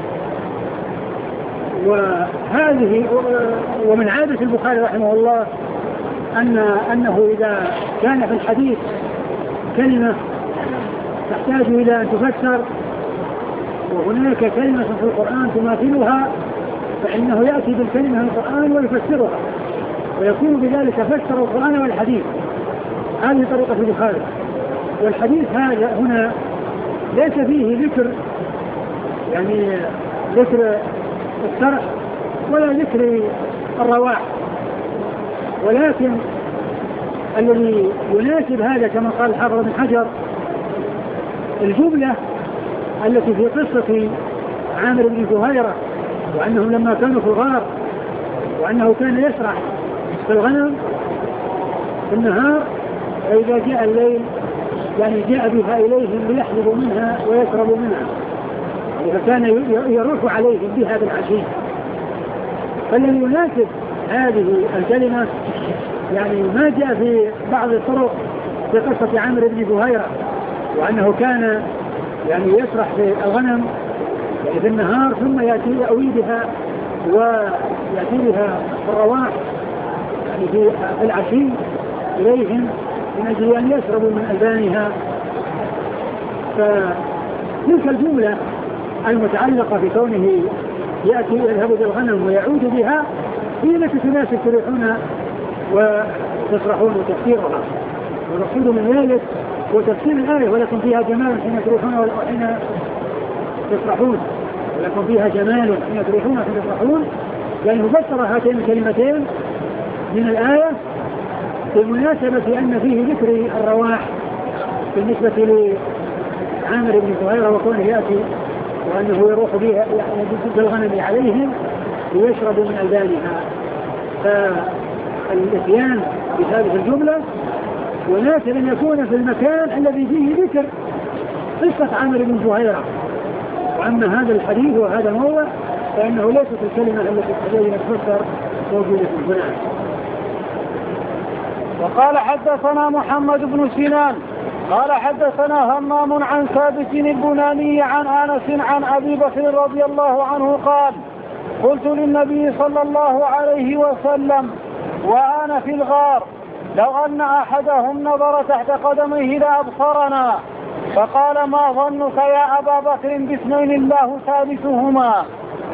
وهذه ومن عادة البخاري رحمه الله أنه إذا كان في الحديث كلمة تحتاج إلى أن تفسر، وهناك كلمة في القرآن تماثلها، فإنه يأتي بالكلمة من القرآن ويفسرها، ويكون بذلك فسر القرآن والحديث. هذه طريقة البخاري. والحديث هذا هنا ليس فيه ذكر، يعني ذكر الشرح ولا ذكر الرواح، ولكن الذي يناسب هذا كما قال الحافظ بن حجر الجملة التي في قصة عامر بن زهيرة، وأنهم لما كانوا في الغار، وأنه كان يسرح في الغنم في النهار، فإذا جاء الليل يعني جاء بها إليهم ليحلبوا منها ويشربوا منها، فكان يروح عليهم بها بالعشي. فالذي يناسب هذه الكلمة يعني ما جاء في بعض الطرق في قصة عامر بن زهيرة، وأنه كان يعني يسرح في الغنم يعني في النهار، ثم يأتي يأوي بها ويأتي بها في الرواح يعني في العشي إليهم من أجل أن يشربوا من ألبانها. فتلك الجملة المتعلقة في كونه يأتي يذهب بالغنم ويعود بها هي التي تناسب تريحون وتسرحون وتفسيرها. ونقصد من ذلك وتفسير الآية: ولكم فيها جمال حين تريحون وحين تسرحون، ولكم فيها جمال حين تريحون وحين تسرحون، يعني فسر هاتين الكلمتين من الآية بالمناسبة أن فيه ذكر الرواح بالنسبة لعامر بن زهيرة وكونه يأتي وأنه يروح بها بالغنم عليهم ليشربوا من ألبانها. فالإتيان بهذه الجملة يناسب أن يكون في المكان الذي فيه ذكر قصة عامر بن زهيرة. وأما هذا الحديث وهذا الموضع فإنه ليست الكلمة التي تحتاج أن تفسر موجودة هنا. وقال: حدثنا محمد بن سنان قال: حدثنا همام عن ثابت البناني عن أنس عن أبي بكر رضي الله عنه قال: قلت للنبي صلى الله عليه وسلم وأنا في الغار: لو أن أحدهم نظر تحت قدميه لأبصرنا. فقال: ما ظنك يا أبا بكر باثنين الله ثالثهما؟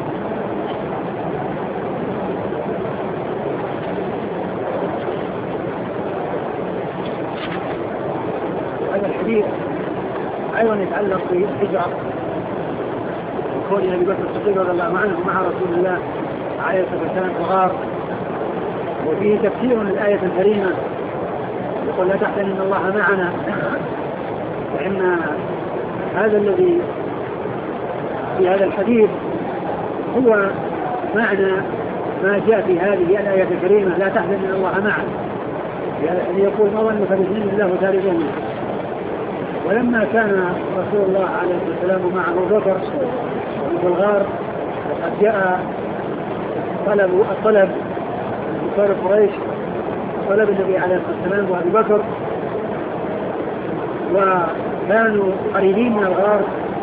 هذا الحديث أيضا يتعلق بالهجرة، وكون أبي بكر الصديق رضي الله عنه مع رسول الله عليه الصلاة والسلام في الغار، وفيه تفسير للآية الكريمة يقول: لا تحزن إن الله معنا. فإن هذا الذي في هذا الحديث هو معنى ما جاء في هذه الآية الكريمة: لا تحزن إن الله معنا، يعني يقول: ما ظنك باثنين الله ثالثهما. ولما كان رسول الله عليه الصلاة والسلام مع أبو بكر في الغار، وقد جاء الطلب كفار قريش طلب النبي عليه الصلاة والسلام وأبي بكر، وكانوا قريبين من الغار،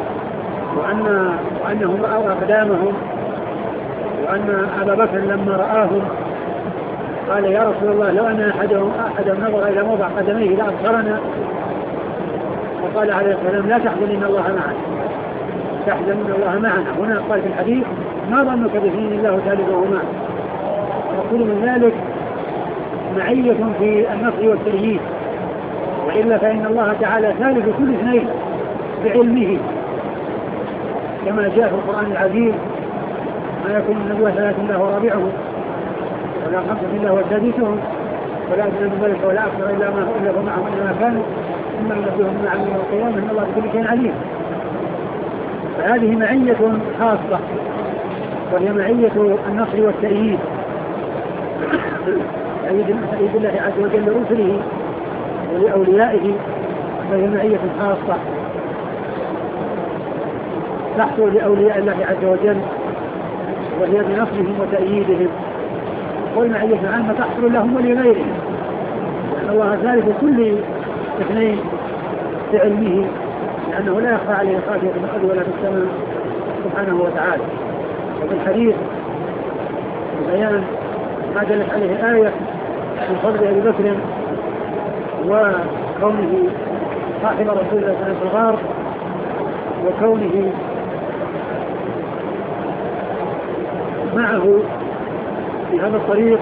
وأنهم رأوا أقدامهم، وأن أبا بكر لما رآهم قال: يا رسول الله لو أن أحدهم نظر إلى موضع قدميه لأبصرنا. وقال عليه السلام: لا تحزن إن الله معنا. تحزن إن الله معنا. هنا قال في الحديث ما ظنك باثنين الله ثالثهما. يقول من ذلك معية في النصر والتأييد، وإلا فإن الله تعالى ثالث كل اثنين بعلمه، كما جاء في القرآن العزيز ما يكون من نجوى ثلاث الله رابعه ولا خمسة الله وسادسهم ولا أدنى من ذلك ولا أكثر إلا هو معهم إنما كانوا ثم ينبئهم مع يوم القيامة إن الله بكل شيء عليم. فهذه معية خاصة وهي معية النصر والتأييد، تأييد الله عز وجل لرسله ولأوليائه، فهي معية خاصة تحصل لأولياء الله عز وجل وهي بنصرهم وتأييدهم، والمعية العامة تحصل لهم ولغيرهم، لأن الله ثالث كل اثنين بعلمه، لأنه لا يخفى عليه خافية في الأرض ولا في السماء سبحانه وتعالى. وفي الحديث بيان ما دلت عليه آية من فضل أبي بكر وكونه صاحب رسول الله صلى الله عليه وسلم في الغار، وكونه معه في هذا الطريق،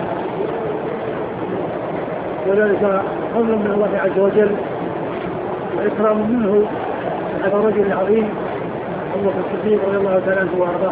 وذلك فضل من الله عز وجل وإكرام منه هذا الرجل العظيم أبو بكر الصديق رضي الله تعالى عنه وأرضاه.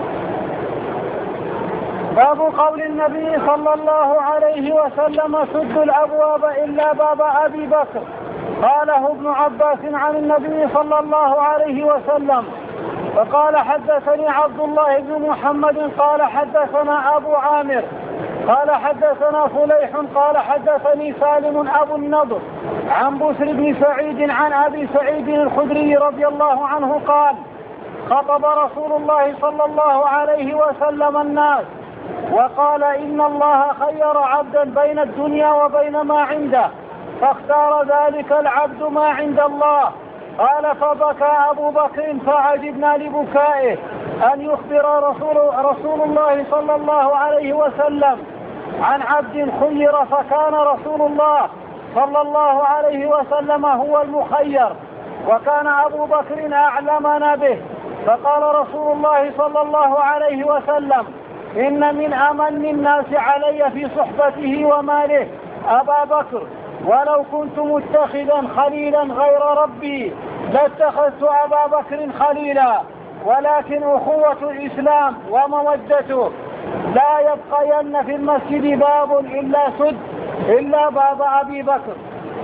باب قول النبي صلى الله عليه وسلم سدوا الأبواب إلا باب أبي بكر. قاله ابن عباس عن النبي صلى الله عليه وسلم. فقال حدثني عبد الله بن محمد قال حدثنا أبو عامر قال حدثنا فليح قال حدثني سالم أبو النضر عن بسر بن سعيد عن أبي سعيد الخدري رضي الله عنه قال خطب رسول الله صلى الله عليه وسلم الناس وقال إن الله خير عبدا بين الدنيا وبين ما عنده فاختار ذلك العبد ما عند الله. قال فبكى أبو بكر فعجبنا لبكائه أن يخبر رسول الله صلى الله عليه وسلم عن عبد خير، فكان رسول الله صلى الله عليه وسلم هو المخير وكان أبو بكر أعلمنا به. فقال رسول الله صلى الله عليه وسلم إن من أمن الناس علي في صحبته وماله أبا بكر، ولو كنت متخذا خليلا غير ربي لاتخذت أبا بكر خليلا، ولكن أخوة الإسلام ومودته لا يبقين في المسجد باب إلا سد إلا باب أبي بكر.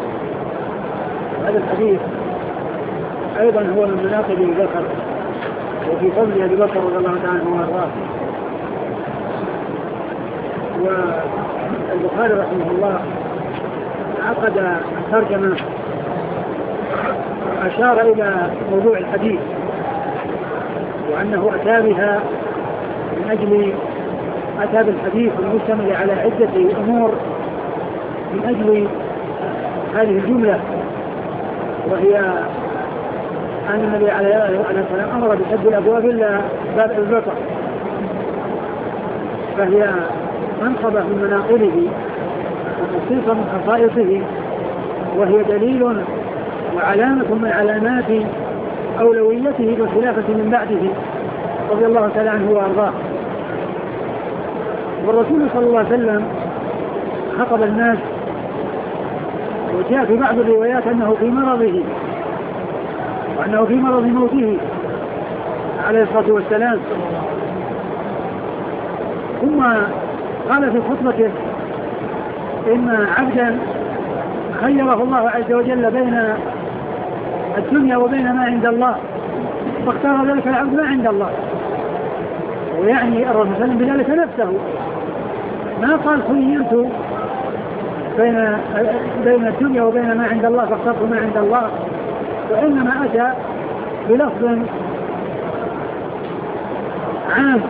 هذا الحديث أيضا هو من مناقب أبي بكر وفي فضل أبي بكر رضي الله تعالى عنه وأرضاه. والبخاري رحمه الله عقد ترجمة أشار إلى موضوع الحديث وأنه أتى بها من أجل أتى بالحديث المشتمل على عدة أمور من أجل هذه الجملة، وهي أن النبي عليه السلام أمر بسد الأبواب إلا باب أبي بكر، فهي منقبة من مناقبه وخصيصة من خصائصه، وهي دليل وعلامة من علامات أولويته والخلافة من بعده رضي الله تعالى عنه وأرضاه. والرسول صلى الله عليه وسلم خطب الناس، وجاء في بعض الروايات أنه في مرضه وأنه في مرض موته عليه الصلاة والسلام. ثم قال في خطبته إن عبدا خيره الله عز وجل بين الدنيا وبين ما عند الله فاختار ذلك العبد ما عند الله، ويعني الرسول صلى الله عليه وسلم بذلك نفسه، ما قال خيرت بين الدنيا وبين ما عند الله فاخترت ما عند الله، وإنما أتى بلفظ عام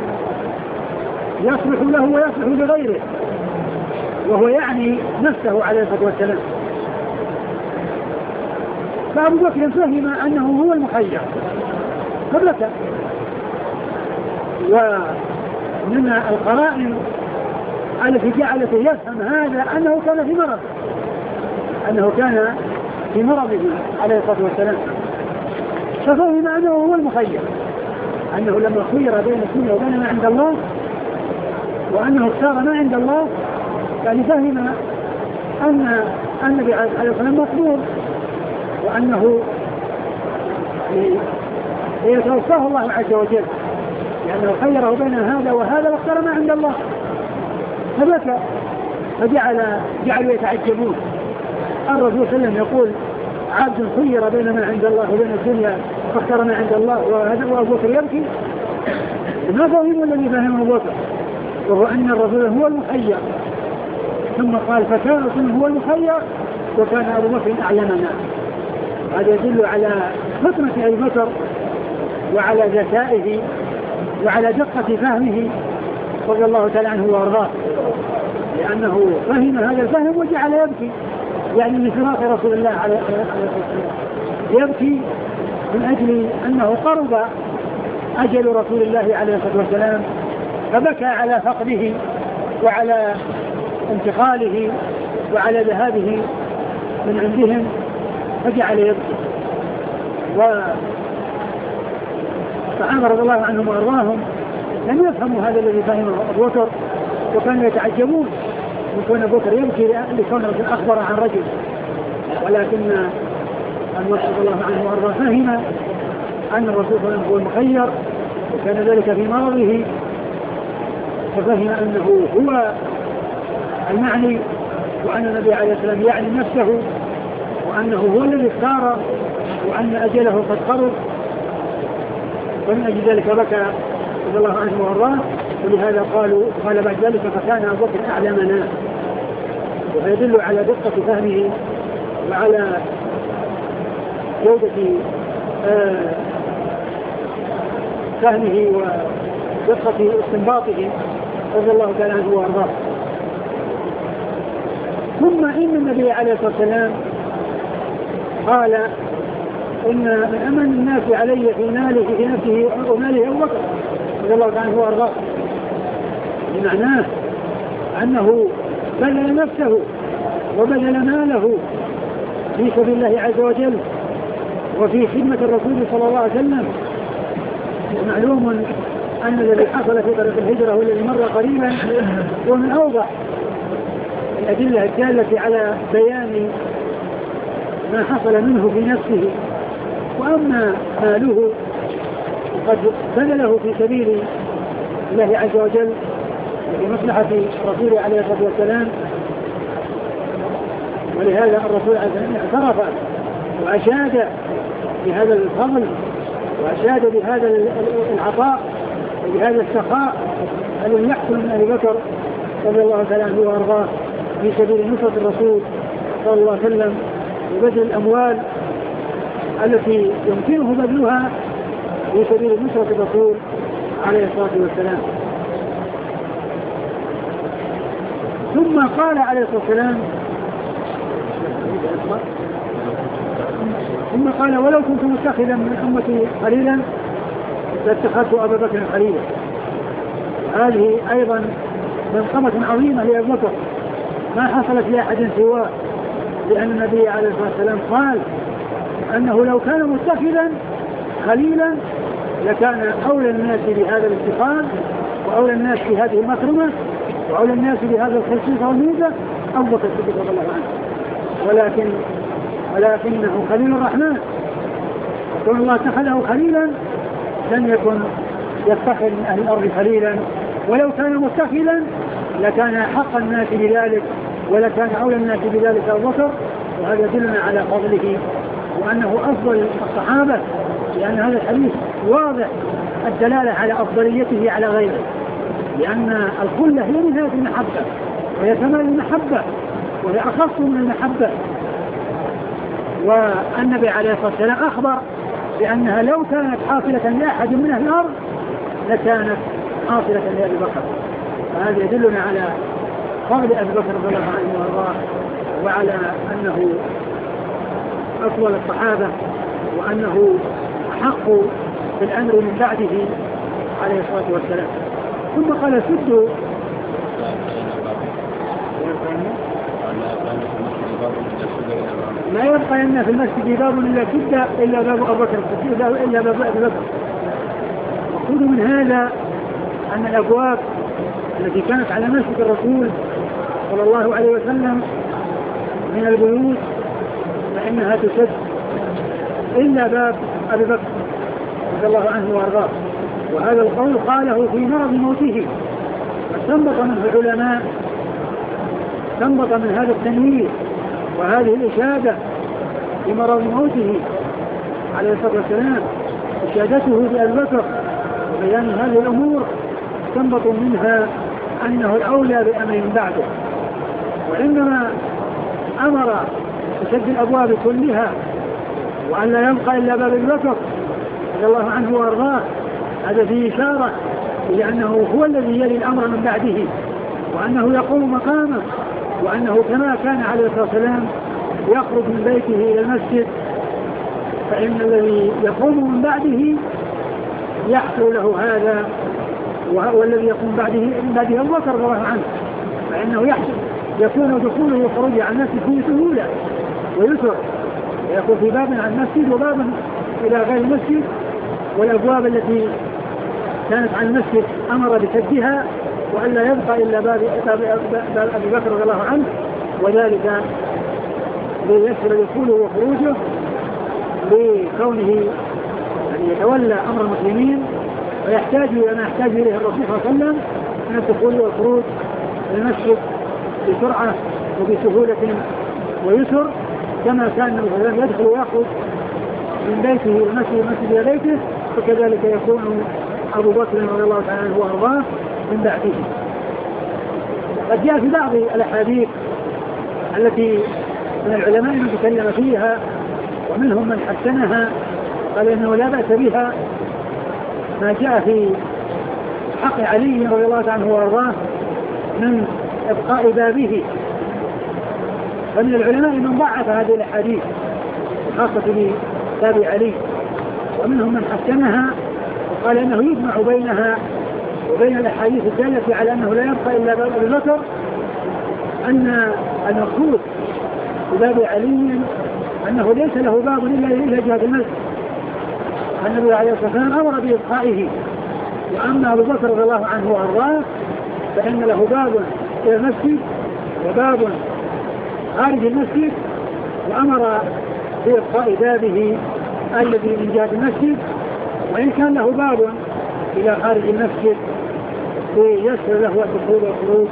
يصلح له ويصلح لغيره، وهو يعني نفسه عليه الصلاة والسلام. فأبو بكر فهم أنه هو المخير فبكى. ومن القرائن التي جعلته يفهم هذا أنه كان في مرضه عليه الصلاة والسلام، ففهم أنه هو المخير أنه لما خير بين الدنيا وبين ما عند الله وأنه اختار ما عند الله، يعني فهم أن النبي عليه الصلاة والسلام مقبول، وأنه يتوفاه الله عز وجل، لأنه خيره بين هذا وهذا واختار ما عند الله. فبكى، فجعلوا يتعجبون. الرسول صلى الله عليه وسلم يقول عبد خير بين ما عند الله وبين الدنيا فاختار ما عند الله، وهذا وأبو بكر يبكي. ما فهموا الذي فهمه أبو بكر، وهو أن الرسول هو المخير. ثم قال فكان هو المخير وكان أبو بكر أعلمنا. هذا يدل على فطنة أبي بكر وعلى ذكائه وعلى دقة فهمه رضي الله تعالى عنه وارضاه، لأنه فهم هذا الفهم وجعل يبكي، يعني من فراق رسول الله عليه الصلاة والسلام، يبكي من أجل أنه قرب أجل رسول الله عليه الصلاة والسلام، فبكى على فقده وعلى انتقاله وعلى ذهابه من عندهم، فجعل يبكي. والصحابة رضي الله عنهم وارضاهم لم يفهموا هذا الذي فهمه أبو بكر، وكانوا يتعجبون من كون أبو بكر يبكي لكونه أخبر عن رجل، ولكن أبو بكر رضي الله عنه وارضاه فهم أن الرسول صلى الله عليه وسلم هو المخير، وكان ذلك في مرضه، ففهم أنه هو المعني، وأن النبي عليه الصلاة والسلام يعني نفسه، وأنه هو الذي اختار، وأن أجله قد قرب. ومن أجل ذلك بكى رضي الله عنه وارضاه، ولهذا قال بعد ذلك فكان أبو بكر أعلمنا. ويدل على دقة فهمه وعلى جودة فهمه ودقة استنباطه رضي الله تعالى عنه وارضاه. ثم إن النبي عليه الصلاة والسلام قال إن من أمن الناس علي في ماله في نفسه وماله أبو بكر رضي الله تعالى عنه وارضاه، بمعناه أنه بذل نفسه وبذل ماله في سبيل الله عز وجل وفي خدمة الرسول صلى الله عليه وسلم. ومعلوم أن الذي حصل في طريق الهجرة والذي مر قريبا هو من أوضح الأدلة الدالة على بيان ما حصل منه في نفسه. وأما ماله قد بذله في سبيل الله عز وجل لمصلحة رسوله عليه الصلاة والسلام، ولهذا الرسول عليه الصلاة والسلام اعترف وأشاد بهذا الفضل وأشاد بهذا العطاء وبهذا السخاء الذي يحصل من أبي بكر رضي الله تعالى عنه وأرضاه في سبيل نصرة الرسول صلى الله عليه وسلم وبذل الأموال التي يمكنه بذلها في سبيل نصرة الرسول عليه الصلاة والسلام. ثم قال عليه الصلاة والسلام ولو كنت متخذا من أمتي خليلا لاتخذت أبا بكر خليلا. هذه أيضا منقبة عظيمة لأبي بكر ما حصلت لأحد سواه، لأن النبي عليه الصلاة والسلام قال أنه لو كان متخذا خليلا لكان أولى الناس بهذا الاتخاذ وأولى الناس بهذه المكرمة وأولى الناس بهذا الخصوص والميزة أبو بكر الصديق رضي الله عنه، ولكنه خليل الرحمن، وكون الله اتخذه خليلا لم يكن يتخذ من أهل الأرض خليلا، ولو كان متخذا لكان حق الناس بذلك ولكان أولى الناس بذلك أبو بكر. وهذا يدلنا على فضله وأنه أفضل الصحابة، لأن هذا الحديث واضح الدلالة على أفضليته على غيره، لأن الخلة هي نهاية المحبة وهي كمال المحبة وهي أخص من المحبة. والنبي عليه الصلاة والسلام أخبر بأنها لو كانت حاصلة لأحد من أهل الأرض لكانت حاصلة لأبي بكر. فهذا يدلنا على فضل أبي بكر رضي الله عنه وارضاه وعلى أنه أفضل الصحابة وأنه أحق بالأمر من بعده عليه الصلاة والسلام. ثم قال سدوا لا يبقى أن في المسجد باب إلا سد إلا باب أبو بكر إلا باب أبي بكر. المقصود من هذا أن الأبواب التي كانت على مسجد الرسول صلى الله عليه وسلم من البيوت فإنها تسد إلا باب أبي بكر رضي الله عنه وأرضاه. وهذا القول قاله في مرض موته، واستنبط منه العلماء، استنبط من هذا التنوير وهذه الإشادة في مرض موته عليه الصلاة والسلام إشادته بأبي بكر وبيان هذه الأمور، استنبطوا منها أنه الأولى بأمر من بعده. وإنما أمر بسد الأبواب كلها وأن لا يبقى إلا باب أبي بكر رضي الله عنه وأرضاه، هذا فيه إشارة إلى أنه هو الذي يلي الأمر من بعده، وأنه يقوم مقامه، وأنه كما كان عليه الصلاة والسلام يخرج من بيته إلى المسجد، فإن الذي يقوم من بعده يحصل له هذا، والذي يقوم من بعده أبو بكر رضي الله عنه، فإنه يكون دخوله وخروجه عن المسجد فيه سهولة ويسر، ويكون في باب عن المسجد وباب إلى غير المسجد، والأبواب التي كانت عن المسجد أمر بسدها وأن لا يبقى إلا باب أبي بكر رضي الله عنه، وذلك ليسر دخوله وخروجه لكونه يعني يتولى أمر المسلمين ويحتاج إلى ما يحتاج إليه الرسول صلى الله عليه وسلم من الدخول والخروج للمسجد بسرعة وبسهولة ويسر، كما كان النبي صلى الله عليه وسلم يدخل ويخرج من بيته إلى المسجد إلى بيته، فكذلك يكون أبو بكر رضي الله تعالى عنه وأرضاه من بعده. قد جاء في بعض الأحاديث التي من العلماء من تكلم فيها ومنهم من حسنها قال إنه لا بأس بها، ما جاء في حق علي رضي الله عنه وأرضاه من إبقاء بابه، فمن العلماء من ضعف هذه الأحاديث خاصة بباب علي، ومنهم من حسنها وقال إنه يجمع بينها وبين الأحاديث الدالة على أنه لا يبقى إلا باب أبي بكر، أن المقصود بباب علي أنه ليس له باب إلا جهة المسجد، النبي عليه الصلاة والسلام أمر بإبقائه، وأما أبو بكر رضي الله عنه وأرضاه فإن له باب إلى المسجد وباب خارج المسجد، وأمر بإبقاء بابه الذي من جهة المسجد، وإن كان له باب إلى خارج المسجد ليسر له الدخول والخروج.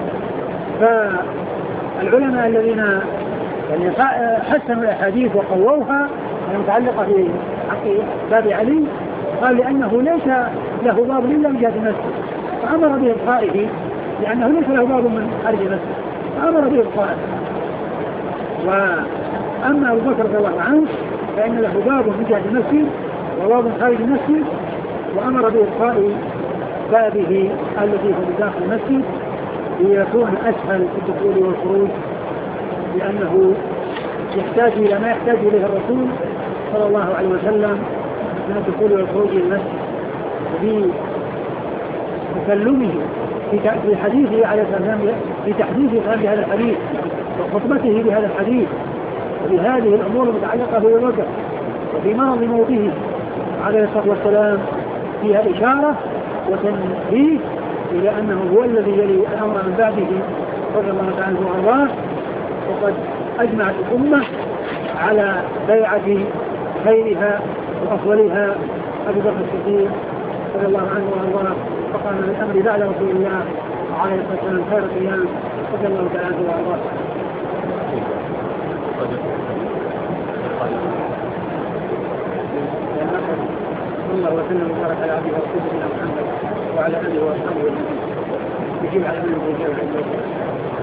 فالعلماء الذين يعني حسنوا الأحاديث وقووها المتعلقة في حق باب علي قال لأنه ليس له باب إلا من جهة المسجد فأمر بإبقائه، لأنه ليس له باب من خارج المسجد فأمر بإبقائه. وأما أبو بكر رضي الله عنه فإن له باب من جهة المسجد وباب خارج المسجد، وأمر بإبقاء بابه الذي هو بداخل المسجد ليكون أسهل في الدخول والخروج، لأنه يحتاج إلى ما يحتاج إليه الرسول صلى الله عليه وسلم من الدخول والخروج إلى المسجد، بتكلمه في حديثه عليه السلام، في تحديثه بهذا الحديث وخطبته بهذا الحديث وبهذه الأمور المتعلقة بأبي بكر وفي مرض موته عليه الصلاة والسلام، فيها إشارة وتنبيه إلى أنه هو الذي يلي الأمر من بعده رضي الله تعالى عنه وأرضاه. وقد أجمعت الأمة على بيعة خيرها وأفضلها أبي بكر الصديق رضي الله عنه وأرضاه، فقام بالأمر بعد رسول الله عليه الصلاة والسلام خير القيام رضي الله تعالى عنه وأرضاه. صلى الله وسلم وبارك على عبده ورسوله محمد وعلى آله وصحبه وسلم. يجيب على من يجيب